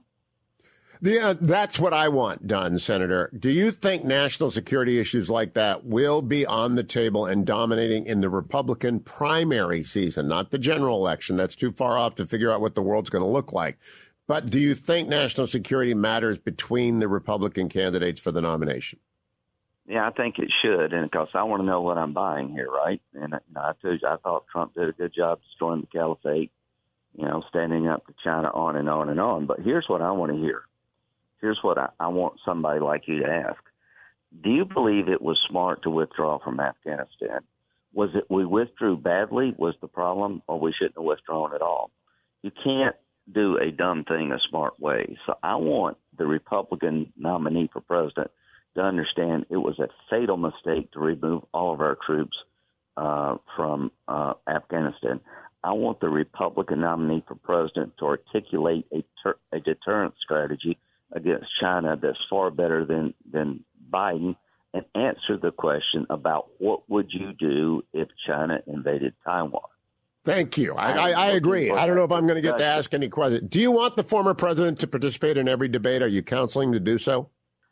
Yeah, that's what I want done, Senator. Do you think national security issues like that will be on the table and dominating in the Republican primary season, not the general election? That's too far off to figure out what the world's going to look like. But do you think national security matters between the Republican candidates for the nomination? Yeah, I think it should, and because I want to know what I'm buying here, right? And I told you, I thought Trump did a good job destroying the caliphate, standing up to China on and on and on. But here's what I want to hear. Here's what I want somebody like you to ask. Do you believe it was smart to withdraw from Afghanistan? Was it we withdrew badly was the problem, or we shouldn't have withdrawn at all? You can't do a dumb thing a smart way. So I want the Republican nominee for president to understand it was a fatal mistake to remove all of our troops from Afghanistan. I want the Republican nominee for president to articulate a deterrent strategy against China that's far better than Biden, and answer the question about what would you do if China invaded Taiwan. Thank you. I agree. I don't know if I'm going to get to ask any questions. Do you want the former president to participate in every debate? Are you counseling to do so?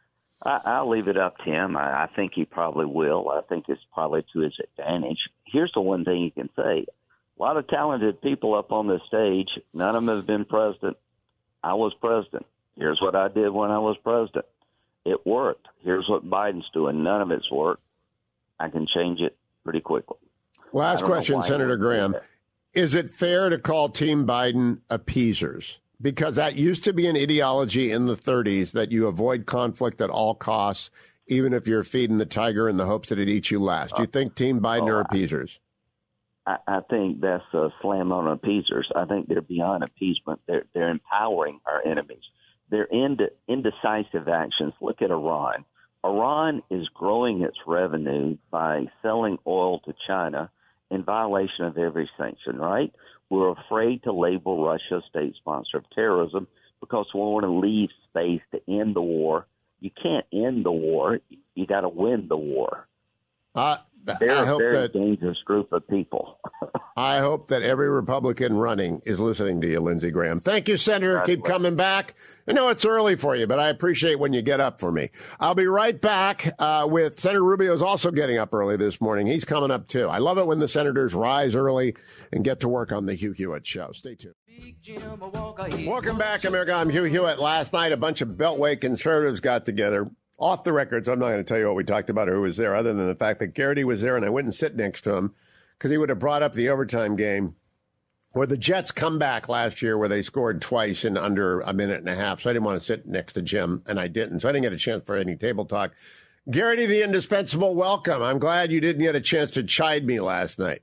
I'll leave it up to him. I think he probably will. I think it's probably to his advantage. Here's the one thing you can say. A lot of talented people up on this stage. None of them have been president. I was president. Here's what I did when I was president. It worked. Here's what Biden's doing. None of it's worked. I can change it pretty quickly. Last question, Senator Graham. Is it fair to call Team Biden appeasers? Because that used to be an ideology in the 30s that you avoid conflict at all costs, even if you're feeding the tiger in the hopes that it eats you last. Do you think Team Biden are appeasers? I think that's a slam on appeasers. I think they're beyond appeasement. They're empowering our enemies. They're indecisive actions. Look at Iran. Iran is growing its revenue by selling oil to China in violation of every sanction, right? We're afraid to label Russia a state sponsor of terrorism because we want to leave space to end the war. You can't end the war. You got to win the war. They're a very dangerous group of people. I hope that every Republican running is listening to you, Lindsey Graham. Thank you, Senator. Keep coming back. I know it's early for you, but I appreciate when you get up for me. I'll be right back with Senator Rubio's also getting up early this morning. He's coming up, too. I love it when the senators rise early and get to work on the Hugh Hewitt Show. Stay tuned. Welcome back, America. I'm Hugh Hewitt. Last night, a bunch of Beltway conservatives got together. Off the records, I'm not going to tell you what we talked about or who was there, other than the fact that Garrity was there and I went and sit next to him because he would have brought up the overtime game where the Jets come back last year where they scored twice in under a minute and a half. So I didn't want to sit next to Jim, and I didn't. So I didn't get a chance for any table talk. Garrity, the indispensable, welcome. I'm glad you didn't get a chance to chide me last night.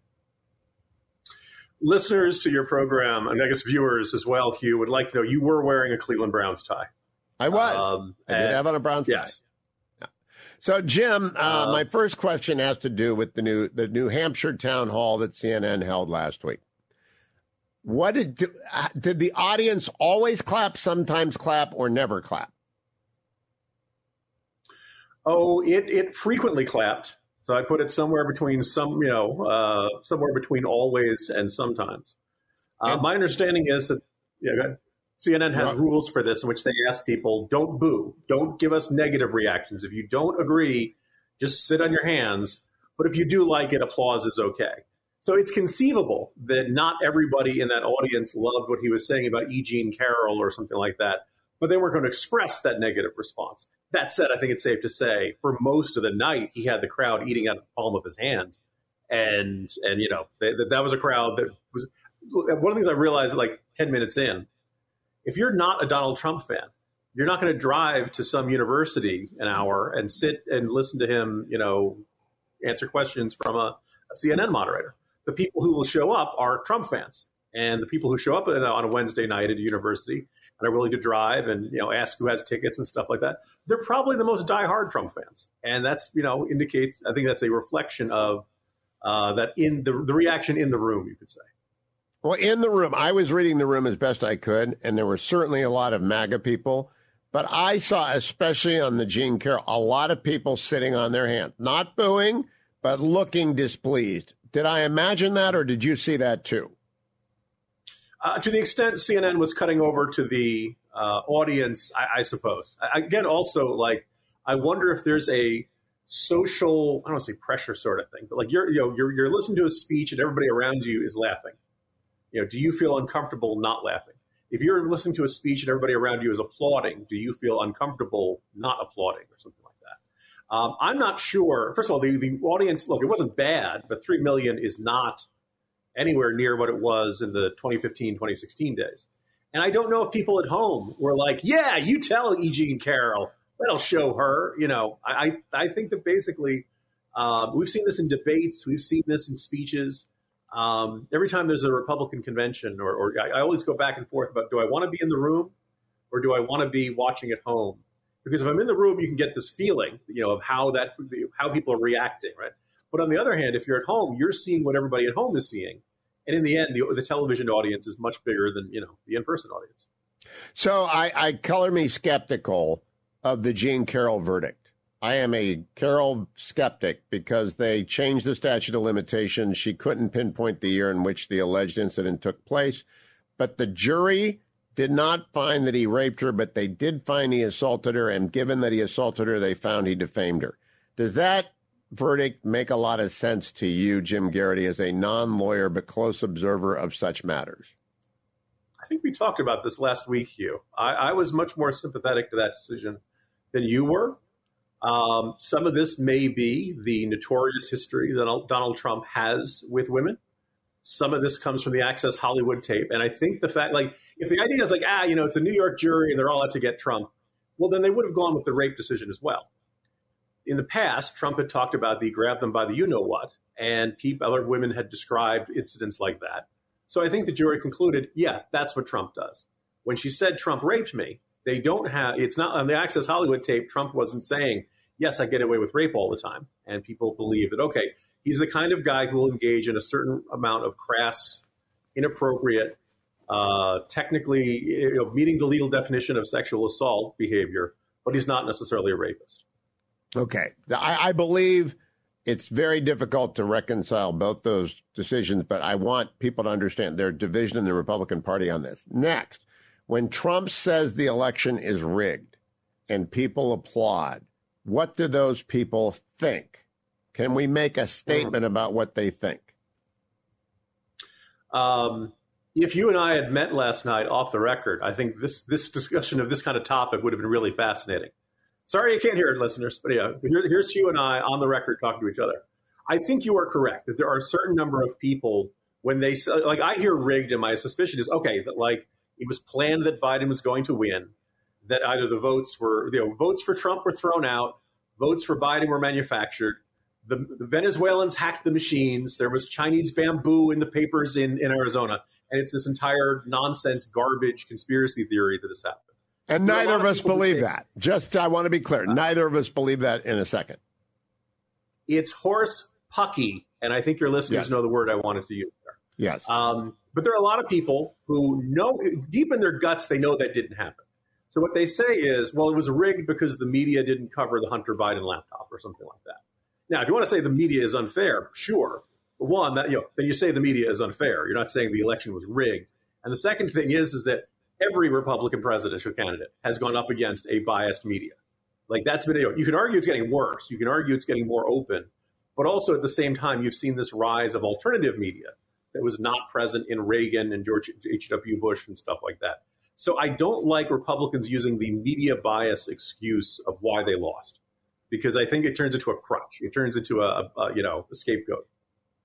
Listeners to your program, and I guess viewers as well, Hugh, would like to know you were wearing a Cleveland Browns tie. I was. I did have on a Browns tie. Yes. So, Jim, my first question has to do with the New Hampshire town hall that CNN held last week. What did the audience always clap, sometimes clap, or never clap? Oh, it frequently clapped. So I put it somewhere between somewhere between always and sometimes. My understanding is that go ahead. CNN has rules for this in which they ask people, don't boo, don't give us negative reactions. If you don't agree, just sit on your hands. But if you do like it, applause is okay. So it's conceivable that not everybody in that audience loved what he was saying about E. Jean Carroll or something like that, but they weren't going to express that negative response. That said, I think it's safe to say for most of the night, he had the crowd eating out of the palm of his hand. And that was a crowd that was – one of the things I realized like 10 minutes in, if you're not a Donald Trump fan, You're not going to drive to some university an hour and sit and listen to him, answer questions from a CNN moderator. The people who will show up are Trump fans. And the people who show up on a Wednesday night at a university and are willing to drive and, ask who has tickets and stuff like that, they're probably the most diehard Trump fans. And that's, indicates, I think that's a reflection of that in the reaction in the room, you could say. Well, in the room, I was reading the room as best I could, and there were certainly a lot of MAGA people. But I saw, especially on the Jean Carroll, a lot of people sitting on their hands, not booing, but looking displeased. Did I imagine that, or did you see that too? To the extent CNN was cutting over to the audience, I suppose. Again, also, I wonder if there's a social, I don't want to say pressure sort of thing, but you're listening to a speech and everybody around you is laughing. Do you feel uncomfortable not laughing? If you're listening to a speech and everybody around you is applauding, do you feel uncomfortable not applauding or something like that? I'm not sure. First of all, the audience, look, it wasn't bad, but 3 million is not anywhere near what it was in the 2015, 2016 days. And I don't know if people at home were like, yeah, you tell E. Jean Carroll, that'll show her. I think that basically we've seen this in debates. We've seen this in speeches. Every time there's a Republican convention, or I always go back and forth about, do I want to be in the room or do I want to be watching at home? Because if I'm in the room, you can get this feeling, of how people are reacting, right? But on the other hand, if you're at home, you're seeing what everybody at home is seeing. And in the end, the television audience is much bigger than, the in-person audience. So I color me skeptical of the Jean Carroll verdict. I am a Carroll skeptic because they changed the statute of limitations. She couldn't pinpoint the year in which the alleged incident took place. But the jury did not find that he raped her, but they did find he assaulted her. And given that he assaulted her, they found he defamed her. Does that verdict make a lot of sense to you, Jim Geraghty, as a non-lawyer but close observer of such matters? I think we talked about this last week, Hugh. I was much more sympathetic to that decision than you were. Some of this may be the notorious history that Donald Trump has with women. Some of this comes from the Access Hollywood tape. And I think the fact, if the idea is it's a New York jury and they're all out to get Trump, well, then they would have gone with the rape decision as well. In the past, Trump had talked about the grab them by the you-know-what, and other women had described incidents like that. So I think the jury concluded, yeah, that's what Trump does. When she said Trump raped me, it's not on the Access Hollywood tape. Trump wasn't saying, yes, I get away with rape all the time. And people believe that, okay, he's the kind of guy who will engage in a certain amount of crass, inappropriate, technically meeting the legal definition of sexual assault behavior, but he's not necessarily a rapist. Okay. I believe it's very difficult to reconcile both those decisions, but I want people to understand their division in the Republican Party on this. Next, when Trump says the election is rigged and people applaud, what do those people think? Can we make a statement about what they think? If you and I had met last night off the record, I think this discussion of this kind of topic would have been really fascinating. Sorry you can't hear it, listeners, but yeah, here's you and I on the record talking to each other. I think you are correct that there are a certain number of people when they say, I hear rigged, and my suspicion is, okay, that it was planned that Biden was going to win, that either the votes for Trump were thrown out, votes for Biden were manufactured, the Venezuelans hacked the machines, there was Chinese bamboo in the papers in Arizona, and it's this entire nonsense, garbage conspiracy theory that has happened. And neither of us believe that. I want to be clear. Neither of us believe that in a second. It's horse pucky, and I think your listeners know the word I wanted to use there. Yes. But there are a lot of people who know, deep in their guts, they know that didn't happen. So what they say is, well, it was rigged because the media didn't cover the Hunter Biden laptop or something like that. Now, if you want to say the media is unfair, sure. But one, then you say the media is unfair. You're not saying the election was rigged. And the second thing is that every Republican presidential candidate has gone up against a biased media. That's been, you can argue it's getting worse. You can argue it's getting more open. But also at the same time, you've seen this rise of alternative media that was not present in Reagan and George H.W. Bush and stuff like that. So I don't like Republicans using the media bias excuse of why they lost, because I think it turns into a crutch. It turns into a scapegoat.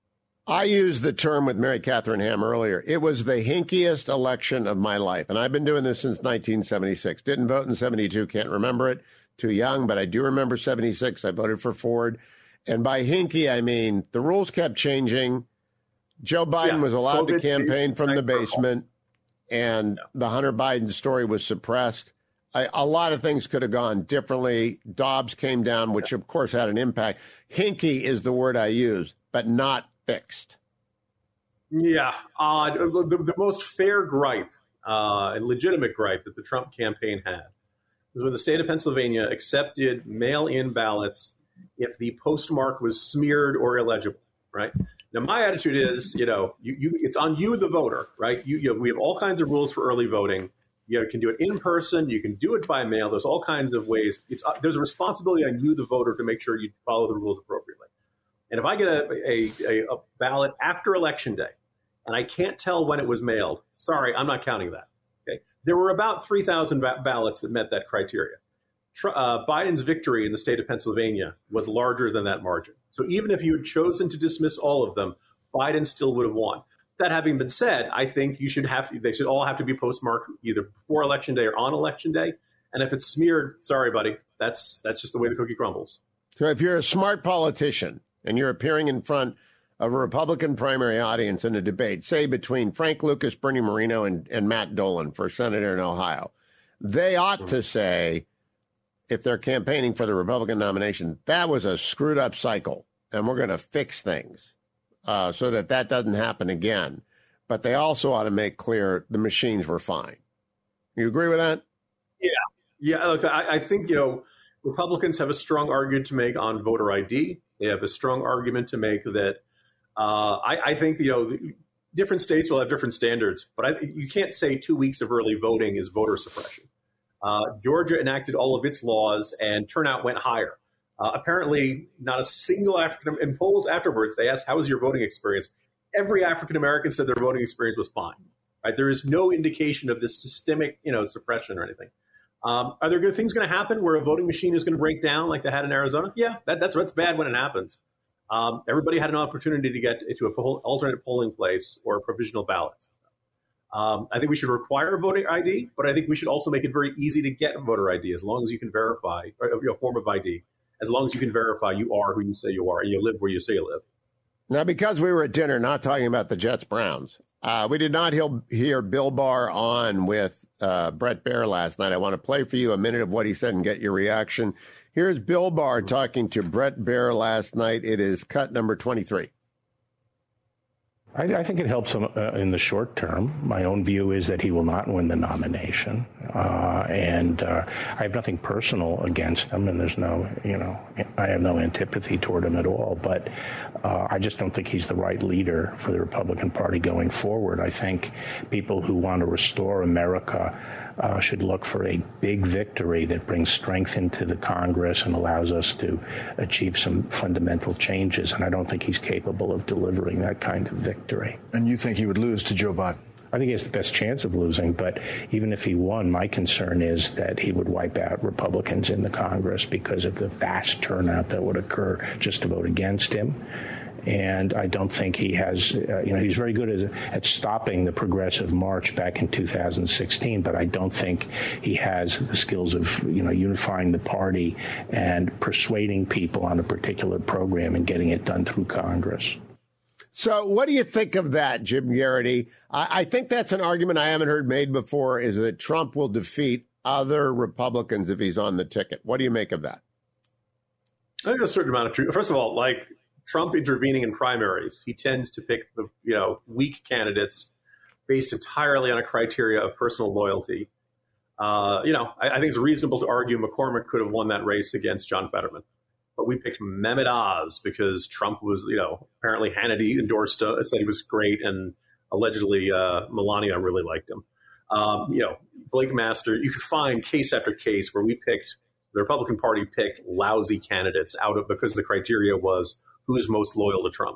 I used the term with Mary Catherine Ham earlier. It was the hinkiest election of my life. And I've been doing this since 1976. Didn't vote in 72. Can't remember it. Too young, but I do remember 76. I voted for Ford. And by hinky, I mean the rules kept changing. Joe Biden was allowed to campaign from the basement, and the Hunter Biden story was suppressed. A lot of things could have gone differently. Dobbs came down, which, of course, had an impact. Hinky is the word I use, but not fixed. Yeah. The most fair gripe and legitimate gripe that the Trump campaign had was when the state of Pennsylvania accepted mail-in ballots if the postmark was smeared or illegible, right? Now, my attitude is, it's on you, the voter, right? We have all kinds of rules for early voting. You can do it in person. You can do it by mail. There's all kinds of ways. There's a responsibility on you, the voter, to make sure you follow the rules appropriately. And if I get a ballot after Election Day and I can't tell when it was mailed, sorry, I'm not counting that. Okay? There were about 3,000 ballots that met that criteria. Biden's victory in the state of Pennsylvania was larger than that margin. So even if you had chosen to dismiss all of them, Biden still would have won. That having been said, I think they should all have to be postmarked either before Election Day or on Election Day. And if it's smeared, sorry, buddy, that's just the way the cookie crumbles. So if you're a smart politician and you're appearing in front of a Republican primary audience in a debate, say between Frank Lucas, Bernie Moreno, and Matt Dolan for senator in Ohio, they ought to say, if they're campaigning for the Republican nomination, that was a screwed up cycle, and we're going to fix things so that doesn't happen again. But they also ought to make clear the machines were fine. You agree with that? Yeah. Look, I think, Republicans have a strong argument to make on voter ID. They have a strong argument to make that I think, different states will have different standards, but you can't say 2 weeks of early voting is voter suppression. Georgia enacted all of its laws and turnout went higher. Apparently, not a single in polls afterwards, they asked, how was your voting experience? Every African-American said their voting experience was fine. Right? There is no indication of this systemic, suppression or anything. Are there good things going to happen where a voting machine is going to break down like they had in Arizona? Yeah, that's bad when it happens. Everybody had an opportunity to get to an alternate polling place or a provisional ballot. I think we should require voter ID, but I think we should also make it very easy to get voter ID as long as you can verify, or a form of ID, as long as you can verify you are who you say you are and you live where you say you live. Now, because we were at dinner not talking about the Jets-Browns, we did not hear Bill Barr on with Bret Baier last night. I want to play for you a minute of what he said and get your reaction. Here's Bill Barr talking to Bret Baier last night. It is cut number 23. I think it helps him in the short term. My own view is that he will not win the nomination. And I have nothing personal against him, and there's no, I have no antipathy toward him at all. But I just don't think he's the right leader for the Republican Party going forward. I think people who want to restore America should look for a big victory that brings strength into the Congress and allows us to achieve some fundamental changes. And I don't think he's capable of delivering that kind of victory. And you think he would lose to Joe Biden? I think he has the best chance of losing, but even if he won, my concern is that he would wipe out Republicans in the Congress because of the vast turnout that would occur just to vote against him. And I don't think he has, he's very good at stopping the progressive march back in 2016, but I don't think he has the skills of, unifying the party and persuading people on a particular program and getting it done through Congress. So what do you think of that, Jim Garrity? I think that's an argument I haven't heard made before, is that Trump will defeat other Republicans if he's on the ticket. What do you make of that? I think there's a certain amount of truth. First of all, Trump intervening in primaries, he tends to pick the weak candidates based entirely on a criteria of personal loyalty. I think it's reasonable to argue McCormick could have won that race against John Fetterman, but we picked Mehmet Oz because Trump was, apparently Hannity endorsed, said he was great, and allegedly Melania really liked him. Blake Master, you could find case after case where the Republican Party picked lousy candidates because the criteria was who is most loyal to Trump.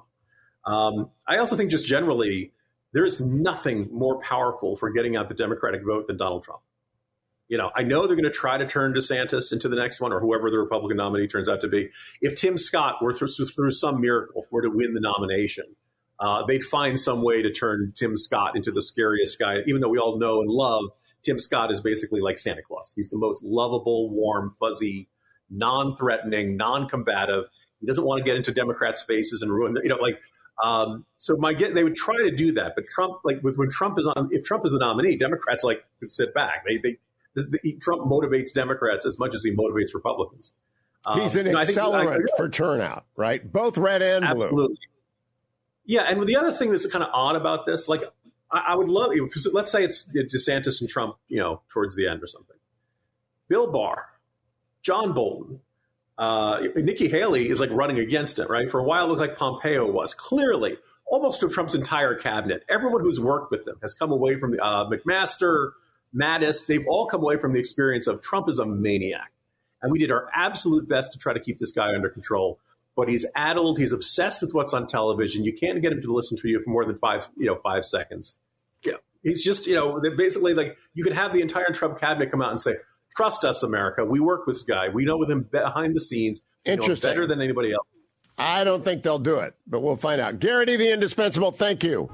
I also think just generally, there's nothing more powerful for getting out the Democratic vote than Donald Trump. I know they're going to try to turn DeSantis into the next one or whoever the Republican nominee turns out to be. If Tim Scott were through some miracle were to win the nomination, they'd find some way to turn Tim Scott into the scariest guy, even though we all know and love Tim Scott is basically like Santa Claus. He's the most lovable, warm, fuzzy, non-threatening, non-combative. He doesn't want to get into Democrats' faces and ruin, they would try to do that. But Trump, when Trump is on, if Trump is the nominee, Democrats could sit back. Trump motivates Democrats as much as he motivates Republicans. He's an accelerant for turnout, right? Both red and blue. Absolutely. Yeah, and the other thing that's kind of odd about this, I would love, because let's say it's DeSantis and Trump, towards the end or something. Bill Barr, John Bolton, Nikki Haley is running against it, right? For a while, it looked like Pompeo was. Clearly, almost to Trump's entire cabinet, everyone who's worked with him has come away from McMaster, Mattis. They've all come away from the experience of Trump is a maniac. And we did our absolute best to try to keep this guy under control. But he's addled. He's obsessed with what's on television. You can't get him to listen to you for more than 5 seconds. Yeah, he's just, basically you could have the entire Trump cabinet come out and say, trust us, America. We work with this guy. We know with him behind the scenes. Interesting. Better than anybody else. I don't think they'll do it, but we'll find out. Garrity, the indispensable, thank you.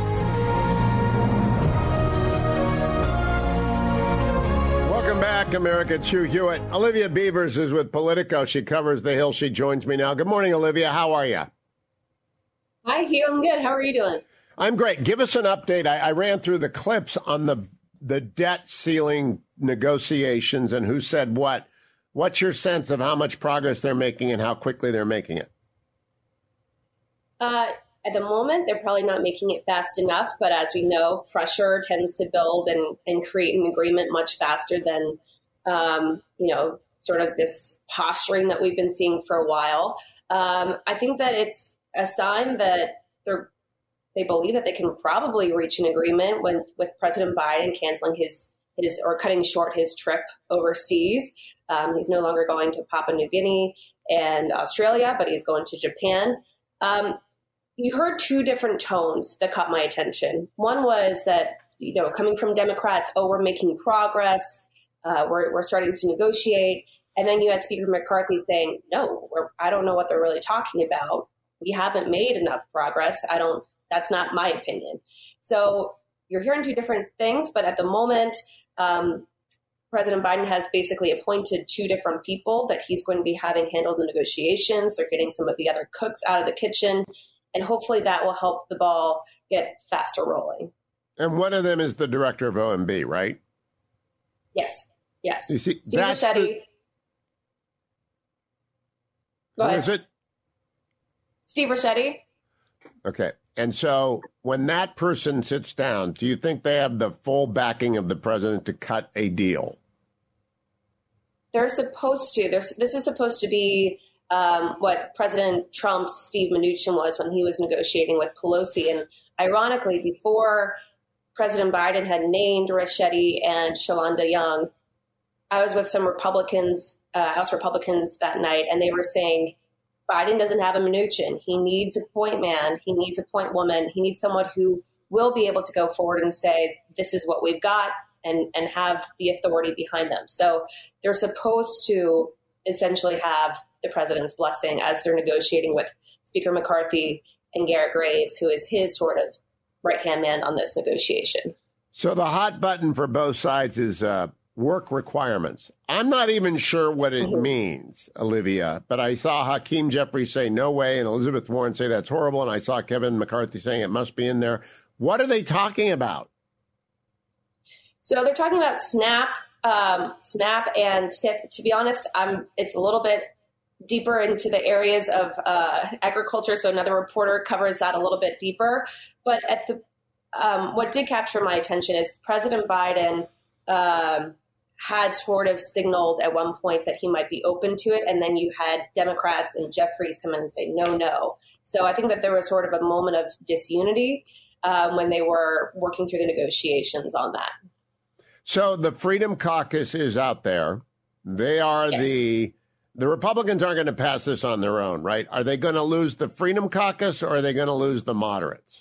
Welcome back, America. Hugh Hewitt. Olivia Beavers is with Politico. She covers the Hill. She joins me now. Good morning, Olivia. How are you? Hi, Hugh. I'm good. How are you doing? I'm great. Give us an update. I ran through the clips on the debt ceiling negotiations and who said what. What's your sense of how much progress they're making and how quickly they're making it? At the moment, they're probably not making it fast enough. But as we know, pressure tends to build and create an agreement much faster than, sort of this posturing that we've been seeing for a while. I think that it's a sign that they believe that they can probably reach an agreement with President Biden canceling his or cutting short his trip overseas. He's no longer going to Papua New Guinea and Australia, but he's going to Japan. You heard two different tones that caught my attention. One was that, coming from Democrats, we're making progress. We're starting to negotiate. And then you had Speaker McCarthy saying, no, I don't know what they're really talking about. We haven't made enough progress. That's not my opinion. So you're hearing two different things, but at the moment, President Biden has basically appointed two different people that he's going to be having handle the negotiations. They're getting some of the other cooks out of the kitchen, and hopefully that will help the ball get faster rolling. And one of them is the director of OMB, right? Yes. You see, Steve Ricchetti. Go ahead. Who is it? Steve Ricchetti. Okay. And so when that person sits down, do you think they have the full backing of the president to cut a deal? They're supposed to. This is supposed to be what President Trump's Steve Mnuchin was when he was negotiating with Pelosi. And ironically, before President Biden had named Ricchetti and Shalanda Young, I was with some Republicans, House Republicans that night, and they were saying, Biden doesn't have a Mnuchin. He needs a point man. He needs a point woman. He needs someone who will be able to go forward and say, this is what we've got, and have the authority behind them. So they're supposed to essentially have the president's blessing as they're negotiating with Speaker McCarthy and Garrett Graves, who is his sort of right-hand man on this negotiation. So the hot button for both sides is work requirements. I'm not even sure what it means, Olivia, but I saw Hakeem Jeffries say no way and Elizabeth Warren say that's horrible, and I saw Kevin McCarthy saying it must be in there. What are they talking about? So they're talking about SNAP, and to be honest, it's a little bit deeper into the areas of agriculture, so another reporter covers that a little bit deeper. But at the what did capture my attention is President Biden had sort of signaled at one point that he might be open to it. And then you had Democrats and Jeffries come in and say, no. So I think that there was sort of a moment of disunity when they were working through the negotiations on that. So the Freedom Caucus is out there. They are the Republicans aren't going to pass this on their own, right? Are they going to lose the Freedom Caucus or are they going to lose the moderates?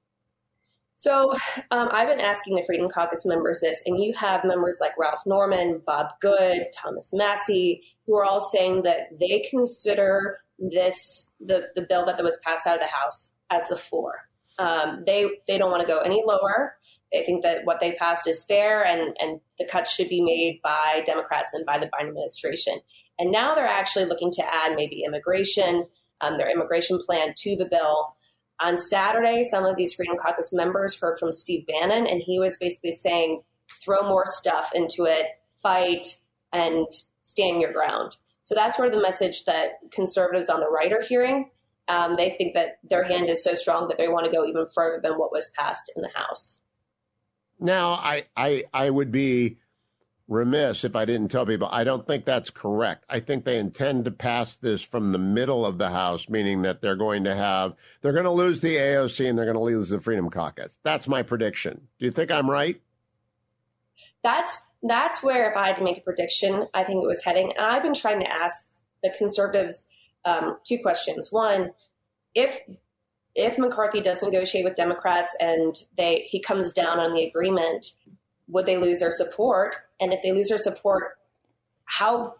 So I've been asking the Freedom Caucus members this, and you have members like Ralph Norman, Bob Good, Thomas Massie, who are all saying that they consider this, the bill that was passed out of the House, as the floor. They don't want to go any lower. They think that what they passed is fair, and the cuts should be made by Democrats and by the Biden administration. And now they're actually looking to add maybe immigration, their immigration plan to the bill. On Saturday, some of these Freedom Caucus members heard from Steve Bannon, and he was basically saying, throw more stuff into it, fight, and stand your ground. So that's sort of the message that conservatives on the right are hearing. They think that their hand is so strong that they want to go even further than what was passed in the House. Now, I would be remiss if I didn't tell people I don't think that's correct. I think they intend to pass this from the middle of the House, meaning that they're going to lose the AOC and they're going to lose the Freedom Caucus. That's my prediction. Do you think I'm right? That's where, if I had to make a prediction, I think it was heading. And I've been trying to ask the conservatives two questions. One, if McCarthy does negotiate with Democrats and he comes down on the agreement, would they lose their support? And if they lose their support, how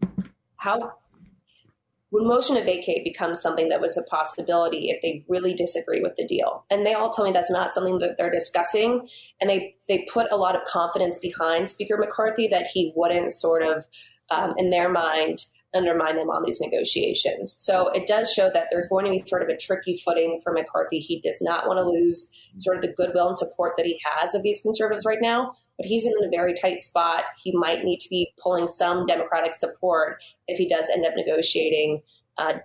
would motion to vacate become something that was a possibility if they really disagree with the deal? And they all tell me that's not something that they're discussing. And they put a lot of confidence behind Speaker McCarthy that he wouldn't sort of, in their mind, undermine them on these negotiations. So it does show that there's going to be sort of a tricky footing for McCarthy. He does not want to lose sort of the goodwill and support that he has of these conservatives right now, but he's in a very tight spot. He might need to be pulling some Democratic support if he does end up negotiating a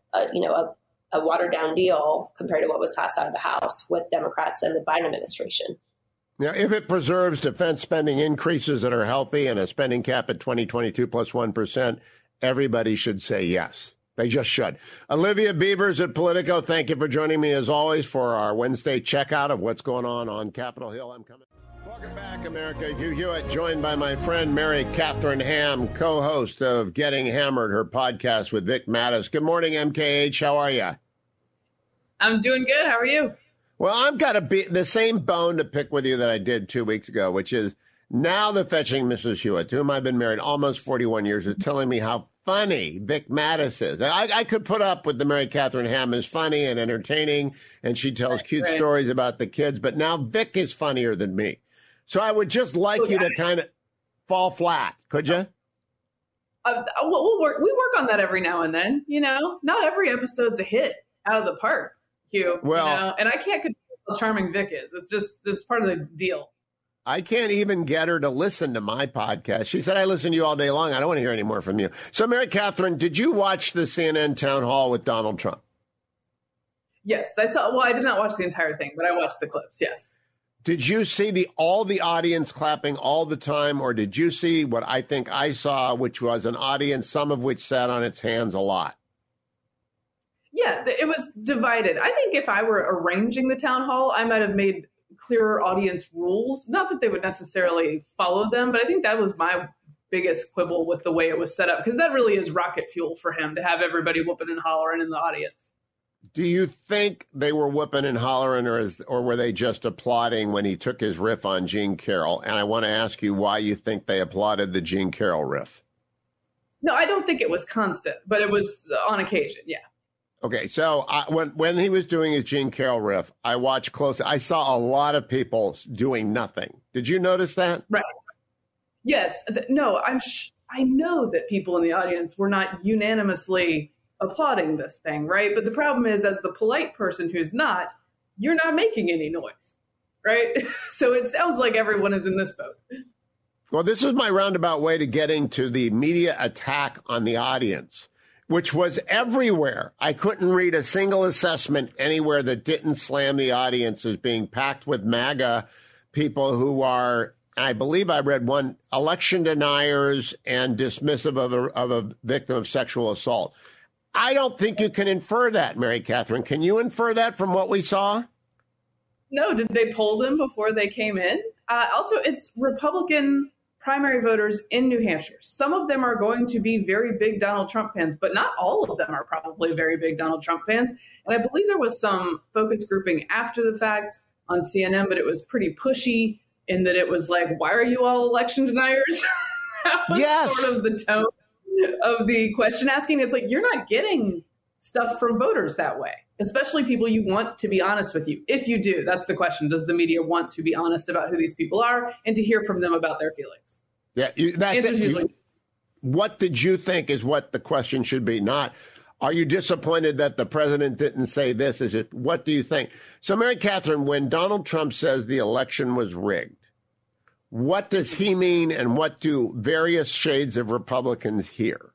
watered down deal compared to what was passed out of the House with Democrats and the Biden administration. Now, if it preserves defense spending increases that are healthy and a spending cap at 2022 plus 1%, everybody should say yes. They just should. Olivia Beavers at Politico, thank you for joining me as always for our Wednesday checkout of what's going on Capitol Hill. I'm coming. Welcome back, America. Hugh Hewitt, joined by my friend Mary Catherine Ham, co-host of Getting Hammered, her podcast with Vic Mattis. Good morning, MKH. How are you? I'm doing good. How are you? Well, I've got the same bone to pick with you that I did 2 weeks ago, which is now the fetching Mrs. Hewitt, to whom I've been married almost 41 years, is telling me how funny Vic Mattis is. I could put up with the Mary Catherine Ham is funny and entertaining, and she tells cute stories about the kids, but now Vic is funnier than me. So I would just like you to kind of fall flat, could you? We'll work. We work on that every now and then. You know, not every episode's a hit out of the park, Hugh. Well, you know? And I can't control how charming Vic is. It's part of the deal. I can't even get her to listen to my podcast. She said, I listen to you all day long. I don't want to hear any more from you. So, Mary Catherine, did you watch the CNN town hall with Donald Trump? Yes, I saw. Well, I did not watch the entire thing, but I watched the clips. Yes. Did you see all the audience clapping all the time, or did you see what I think I saw, which was an audience, some of which sat on its hands a lot? Yeah, it was divided. I think if I were arranging the town hall, I might have made clearer audience rules. Not that they would necessarily follow them, but I think that was my biggest quibble with the way it was set up, because that really is rocket fuel for him to have everybody whooping and hollering in the audience. Do you think they were whooping and hollering, or were they just applauding when he took his riff on Jean Carroll? And I want to ask you why you think they applauded the Jean Carroll riff. No, I don't think it was constant, but it was on occasion, yeah. Okay, so when he was doing his Jean Carroll riff, I watched closely. I saw a lot of people doing nothing. Did you notice that? Right. Yes. No, I know that people in the audience were not unanimously applauding this thing, right? But the problem is, as the polite person who's not, you're not making any noise, right? So it sounds like everyone is in this boat. Well, this is my roundabout way to getting to the media attack on the audience, which was everywhere. I couldn't read a single assessment anywhere that didn't slam the audience as being packed with MAGA people who are, I believe I read one, election deniers and dismissive of a victim of sexual assault. I don't think you can infer that, Mary Catherine. Can you infer that from what we saw? No. Did they poll them before they came in? Also, it's Republican primary voters in New Hampshire. Some of them are going to be very big Donald Trump fans, but not all of them are probably very big Donald Trump fans. And I believe there was some focus grouping after the fact on CNN, but it was pretty pushy in that it was like, why are you all election deniers? That was yes. Sort of the tone of the question asking. It's like, you're not getting stuff from voters that way. especially people you want to be honest with you. If you do, that's the question. Does the media want to be honest about who these people are and to hear from them about their feelings? Yeah, that's it. What did you think is what the question should be, not are you disappointed that the president didn't say this? Is it, what do you think? So, Mary Catherine, when Donald Trump says the election was rigged, what does he mean and what do various shades of Republicans hear?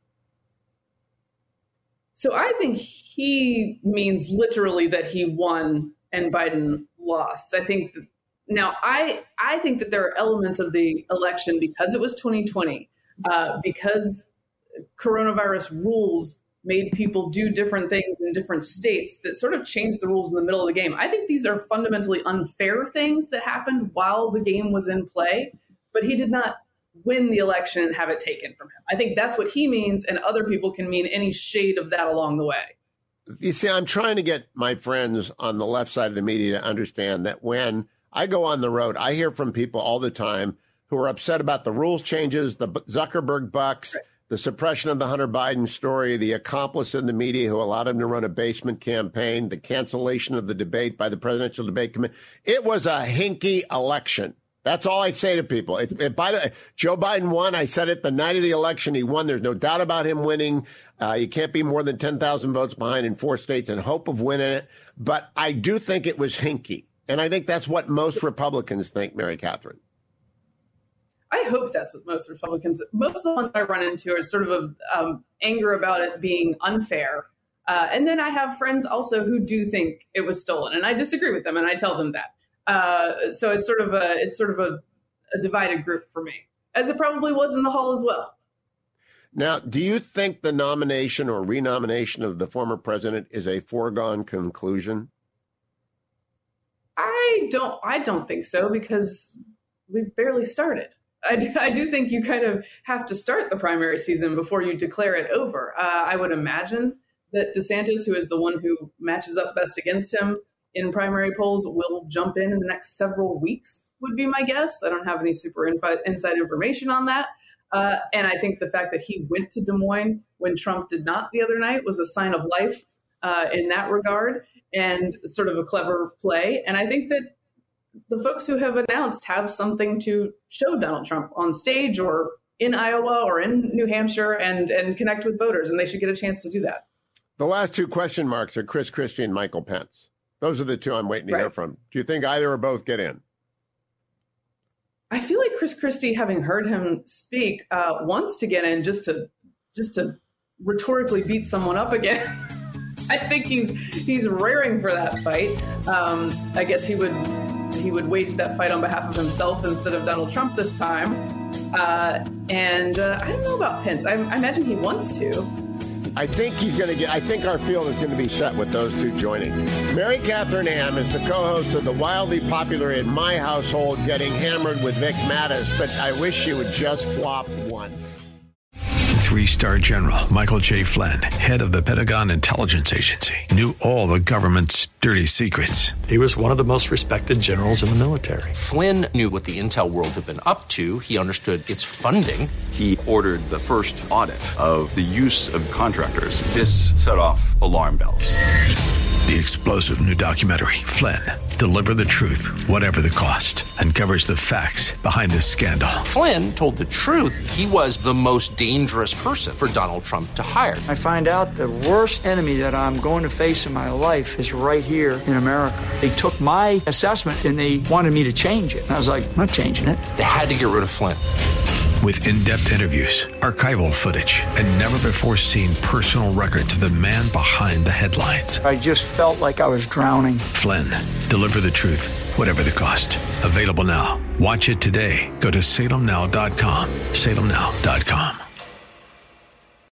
So I think he means literally that he won and Biden lost. I think I think that there are elements of the election because it was 2020, because coronavirus rules made people do different things in different states that sort of changed the rules in the middle of the game. I think these are fundamentally unfair things that happened while the game was in play, but he did not win the election and have it taken from him. I think that's what he means, and other people can mean any shade of that along the way. You see, I'm trying to get my friends on the left side of the media to understand that when I go on the road, I hear from people all the time who are upset about the rules changes, the Zuckerberg bucks, the suppression of the Hunter Biden story, the accomplice in the media who allowed him to run a basement campaign, the cancellation of the debate by the Presidential Debate Committee. It was a hinky election. That's all I'd say to people. Joe Biden won. I said it the night of the election. He won. There's no doubt about him winning. You can't be more than 10,000 votes behind in 4 states and hope of winning it. But I do think it was hinky. And I think that's what most Republicans think, Mary Catherine. I hope that's what most Republicans, most of the ones I run into are sort of anger about it being unfair. And then I have friends also who do think it was stolen. And I disagree with them and I tell them that. So it's sort of a divided group for me, as it probably was in the hall as well. Now, do you think the nomination or renomination of the former president is a foregone conclusion? I don't think so, because we've barely started. I do think you kind of have to start the primary season before you declare it over. I would imagine that DeSantis, who is the one who matches up best against him in primary polls, will jump in the next several weeks, would be my guess. I don't have any super inside information on that. And I think the fact that he went to Des Moines when Trump did not the other night was a sign of life in that regard, and sort of a clever play. And I think that the folks who have announced have something to show Donald Trump on stage or in Iowa or in New Hampshire and connect with voters, and they should get a chance to do that. The last two question marks are Chris Christie and Michael Pence. Those are the two I'm waiting to hear from. Do you think either or both get in? I feel like Chris Christie, having heard him speak, wants to get in just to rhetorically beat someone up again. I think he's raring for that fight. I guess he would wage that fight on behalf of himself instead of Donald Trump this time. And I don't know about Pence. I imagine he wants to. I think I think our field is going to be set with those two joining. Mary Catherine Ham is the co-host of the wildly popular In My Household, Getting Hammered with Vic Mattis, but I wish she would just flop once. 3-star General Michael J. Flynn, head of the Pentagon Intelligence Agency, knew all the government's dirty secrets. He was one of the most respected generals in the military. Flynn knew what the intel world had been up to. He understood its funding. He ordered the first audit of the use of contractors. This set off alarm bells. The explosive new documentary, Flynn, Deliver the Truth, Whatever the Cost, uncovers the facts behind this scandal. Flynn told the truth. He was the most dangerous person for Donald Trump to hire. I find out the worst enemy that I'm going to face in my life is right here in America. They took my assessment and they wanted me to change it. And I was like, I'm not changing it. They had to get rid of Flynn. With in-depth interviews, archival footage, and never-before-seen personal records of the man behind the headlines. I just felt like I was drowning. Flynn, Deliver the Truth, Whatever the Cost. Available now. Watch it today. Go to salemnow.com. salemnow.com.